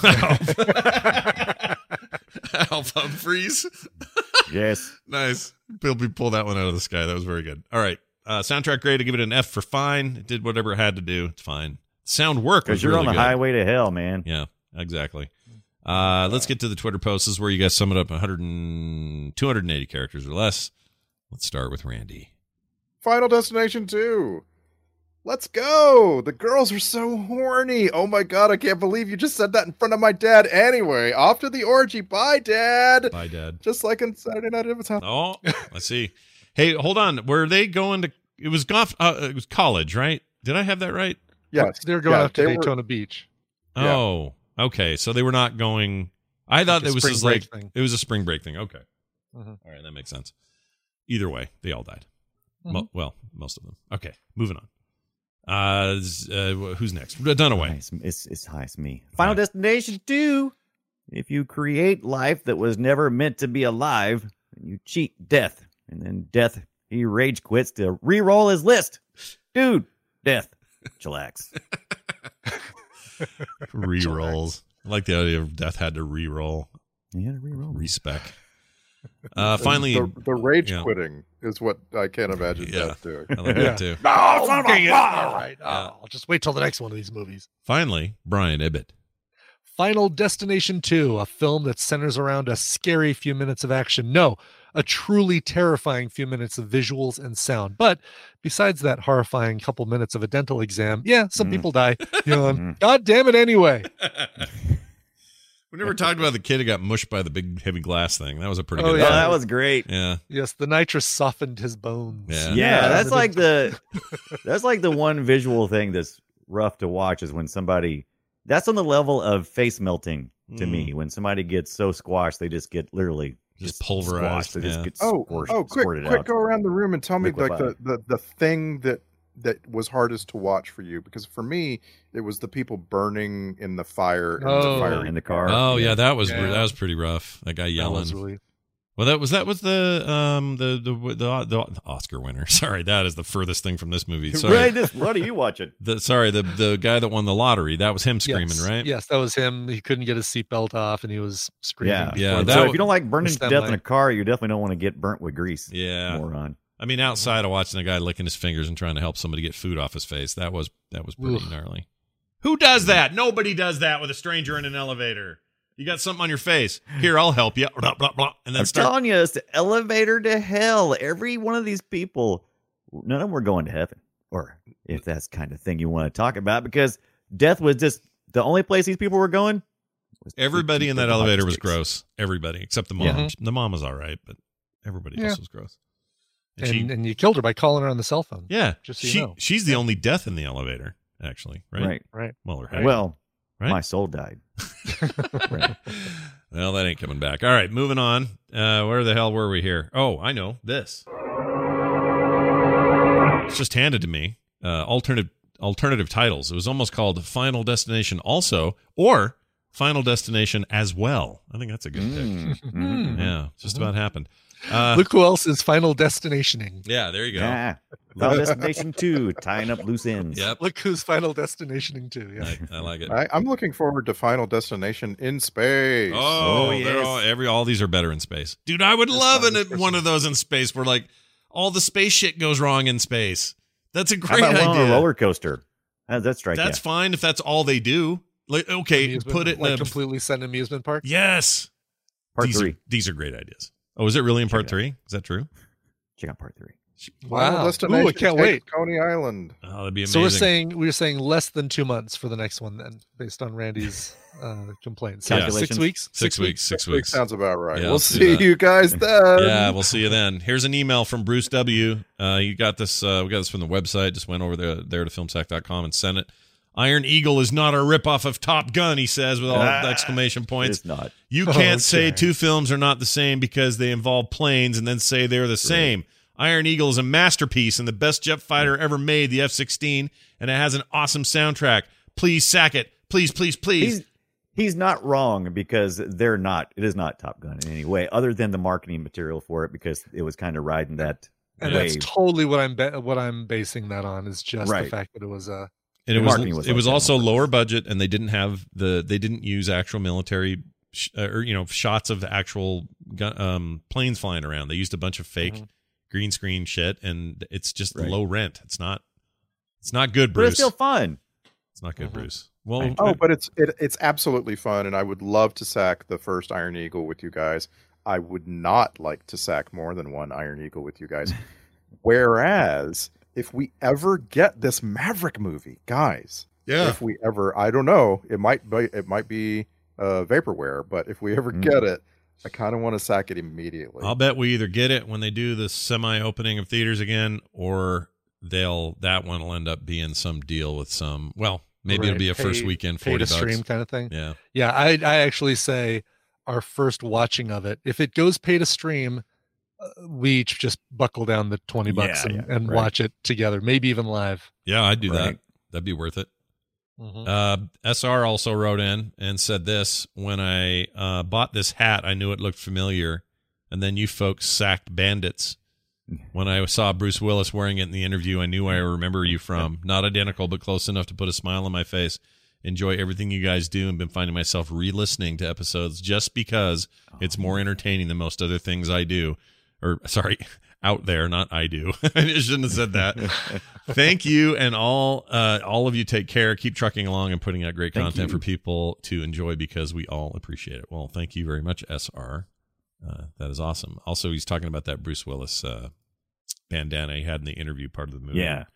Humphreys. Yes. Nice. Bill pulled that one out of the sky. That was very good. All right. Soundtrack grade. I give it an F for fine. It did whatever it had to do. It's fine. Sound work was Because you're really on the good. highway to hell, man. Yeah, exactly. Let's get to the Twitter posts. This is where you guys sum it up 280 characters or less. Let's start with Randy. Final Destination 2. Let's go. The girls are so horny. Oh my God, I can't believe you just said that in front of my dad. Anyway, off to the orgy. Bye, Dad. Bye, Dad. Just like on Saturday Night at the Time. Oh, let's see. Hey, hold on. Were they going to? It was college, right? Did I have that right? Yes. They're going out to Daytona Beach. Oh, okay. So they were not going. I thought Like a it was spring just break like thing. it was a spring break thing. Okay. Mhm. All right, that makes sense. Either way, they all died. Mhm. Well, most of them. Okay, moving on. Who's next? Dunaway. It's me. Final Destination 2. If you create life that was never meant to be alive, you cheat death. And then death, he rage quits to re-roll his list. Dude, death. Chillax. Re-rolls. I like the idea of death had to re-roll. He had to re-roll. Respec. Finally, the rage yeah. quitting is what I can't imagine Death doing. I like that too. Oh, son of a all right. I'll just wait till the next one of these movies. Finally, Brian Ibbett. Final Destination 2, a film that centers around a scary few minutes of action. No, a truly terrifying few minutes of visuals and sound. But besides that horrifying couple minutes of a dental exam, yeah, some people die. Yawn. God damn it anyway. We never talked about the kid who got mushed by the big heavy glass thing. That was a pretty Oh, good yeah. Oh, that was great. Yeah. Yes, the nitrous softened his bones. Yeah. That's like the one visual thing that's rough to watch is when somebody that's on the level of face melting to me. When somebody gets so squashed, they just get literally just pulverized. Squashed. They just get Quick, out. go around the room and tell me like Liquefied. the thing that was hardest to watch for you, because for me it was the people burning in the fire in the car. Oh yeah, that was pretty rough. That guy yelling. Well, that was the Oscar winner. Sorry, that is the furthest thing from this movie. Sorry. Right, what are you watching? The guy that won the lottery. That was him screaming, right? Yes, that was him. He couldn't get his seatbelt off, and he was screaming. Yeah. So if you don't like burning to death in a car, you definitely don't want to get burnt with grease. Yeah, moron. I mean, outside of watching a guy licking his fingers and trying to help somebody get food off his face, that was pretty gnarly. Who does that? Nobody does that with a stranger in an elevator. You got something on your face. Here, I'll help you. Blah, blah, blah. And then I'm telling you, it's the elevator to hell. Every one of these people, none of them were going to heaven. Or if that's the kind of thing you want to talk about, because death was just the only place these people were going. Everybody in that elevator was gross. Everybody, except the mom. Yeah. The mom was all right, but everybody else was gross. And you killed her by calling her on the cell phone. Yeah. Just so you know. She's the only death in the elevator, actually. Right. Well, her head. Well, right? My soul died. Right. Well, that ain't coming back. All right, moving on. Where the hell were we here? Oh, I know this. It's just handed to me. Alternative titles. It was almost called Final Destination Also or Final Destination as well. I think that's a good pick. Yeah, just about happened. Look who else is Final Destinationing. Yeah, there you go. Final Destination 2, tying up loose ends. Yep. Look who's Final Destinationing too. Yeah, I like it. I'm looking forward to Final Destination in space. Oh, yes. all these are better in space, dude. I would love one of those in space where like all the space shit goes wrong in space. That's a great How about idea. one on a roller coaster? How does that strike That's you? fine if that's all they do. Like, okay, put it in a completely set amusement park. Yes. Part 3. These are great ideas. Oh, is it really in part 3? Is that true? Check out part 3. Wow. Ooh, I can't wait. Coney Island. Oh, that'd be amazing. So we're saying less than 2 months for the next one then, based on Randy's complaints. Yeah. 6 weeks? 6 weeks. 6 weeks. Sounds about right. Yeah, we'll see you guys then. Yeah, we'll see you then. Here's an email from Bruce W. You got this. We got this from the website. Just went over there to filmsack.com and sent it. Iron Eagle is not a ripoff of Top Gun, he says, with all exclamation points. It's not. You can't say two films are not the same because they involve planes and then say they're the same. Iron Eagle is a masterpiece and the best jet fighter ever made, the F-16, and it has an awesome soundtrack. Please sack it. Please, please, please. He's not wrong because they're not. It is not Top Gun in any way, other than the marketing material for it, because it was kind of riding that and wave. That's totally what I'm basing that on, is just the fact that it was a. And it was also lower budget, and they didn't use actual military shots of the actual planes flying around. They used a bunch of fake green screen shit, and it's just low rent. It's not good, Bruce. But it's still fun. It's not good, Bruce. Well, but it's absolutely fun, and I would love to sack the first Iron Eagle with you guys. I would not like to sack more than one Iron Eagle with you guys. Whereas, if we ever get this Maverick movie, guys, if we ever, I don't know, it might be vaporware, but if we ever get it, I kind of want to sack it immediately. I'll bet we either get it when they do the semi-opening of theaters again, or that one will end up being some deal with some. Well, maybe it'll be a first weekend $40 to stream kind of thing. Yeah. I actually say our first watching of it, if it goes pay to stream, we each just buckle down the $20 and watch it together, maybe even live. Yeah, I'd do that. That'd be worth it. SR also wrote in and said this: when I bought this hat, I knew it looked familiar, and then you folks sacked Bandits. When I saw Bruce Willis wearing it in the interview, I knew I remember you from. Not identical, but close enough to put a smile on my face. Enjoy everything you guys do, and been finding myself re-listening to episodes just because it's more entertaining than most other things I do. Or, sorry, out there, not I do. I shouldn't have said that. Thank you, and all of you take care. Keep trucking along and putting out great content for people to enjoy, because we all appreciate it. Well, thank you very much, SR. That is awesome. Also, he's talking about that Bruce Willis bandana he had in the interview part of the movie. Yeah.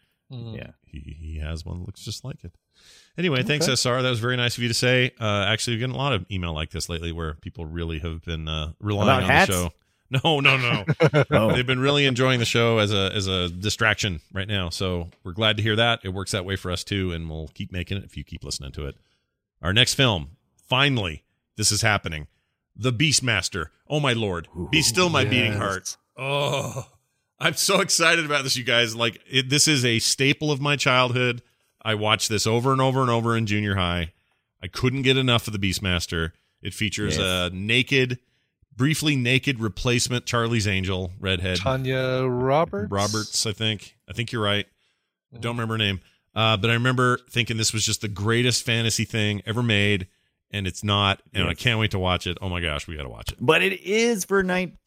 He has one that looks just like it. Anyway, thanks, SR. That was very nice of you to say. Actually, we've gotten a lot of email like this lately where people really have been relying on the show. No. They've been really enjoying the show as a distraction right now. So we're glad to hear that. It works that way for us too, and we'll keep making it if you keep listening to it. Our next film, finally, this is happening. The Beastmaster. Oh my Lord. Be still my beating heart. Oh, I'm so excited about this, you guys. Like, this is a staple of my childhood. I watched this over and over and over in junior high. I couldn't get enough of The Beastmaster. It features a naked briefly naked replacement Charlie's Angel, redhead. Tanya Roberts, I think. I think you're right. I don't remember her name. But I remember thinking this was just the greatest fantasy thing ever made, and it's not, and I can't wait to watch it. Oh my gosh, we got to watch it. But it is for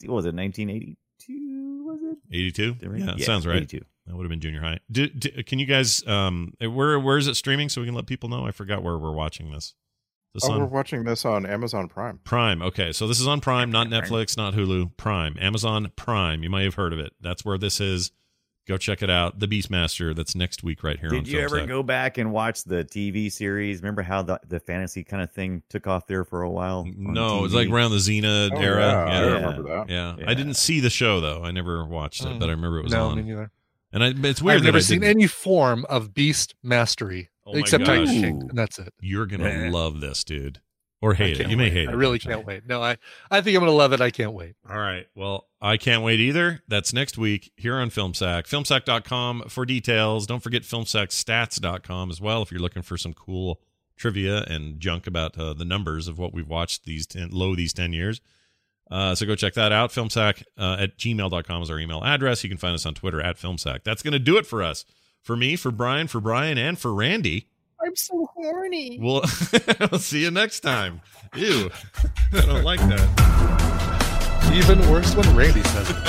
1982, was it? 82? Yeah, sounds right. 82. That would have been junior high. Can you guys, where is it streaming so we can let people know? I forgot where we're watching this. We're watching this on Amazon Prime. Prime, okay. So this is on Prime, not Netflix, not Hulu. Prime. Amazon Prime. You might have heard of it. That's where this is. Go check it out. The Beastmaster. That's next week right here on Did you ever go back and watch the TV series? Remember how the fantasy kind of thing took off there for a while? No, it was like around the Xena era. Yeah, I remember that. Yeah. I didn't see the show, though. I never watched it, but I remember it was on. Me neither. And it's weird I've never seen any form of Beast Mastery except Tiger King, and that's it. You're going to love this, dude. Or hate it. You may hate it. I really can't wait. No, I think I'm going to love it. I can't wait. All right. Well, I can't wait either. That's next week here on FilmSack. FilmSack.com for details. Don't forget FilmSackStats.com as well if you're looking for some cool trivia and junk about the numbers of what we've watched these 10 years. So go check that out. FilmSack at gmail.com is our email address. You can find us on Twitter at FilmSack. That's going to do it for us. For me, for Brian, and for Randy. I'm so horny. We'll see you next time. Ew. I don't like that. Even worse when Randy says it.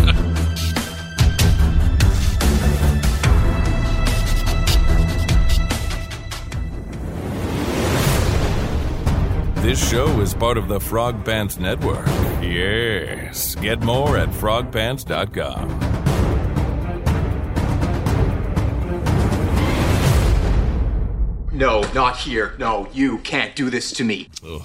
This show is part of the Frog Pants Network. Yes. Get more at frogpants.com. No, not here. No, you can't do this to me. Ugh.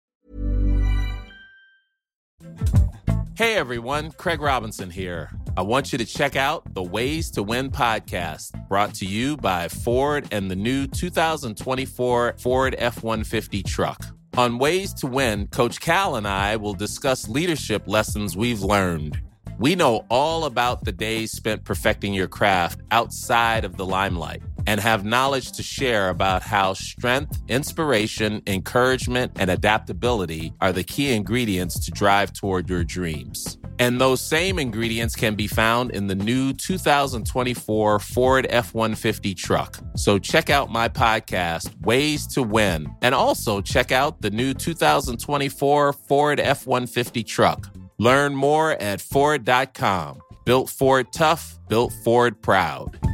Hey everyone, Craig Robinson here. I want you to check out the Ways to Win podcast, brought to you by Ford and the new 2024 Ford F-150 truck. On Ways to Win, Coach Cal and I will discuss leadership lessons we've learned. We know all about the days spent perfecting your craft outside of the limelight and have knowledge to share about how strength, inspiration, encouragement, and adaptability are the key ingredients to drive toward your dreams. And those same ingredients can be found in the new 2024 Ford F-150 truck. So check out my podcast, Ways to Win, and also check out the new 2024 Ford F-150 truck. Learn more at Ford.com. Built Ford tough, built Ford proud.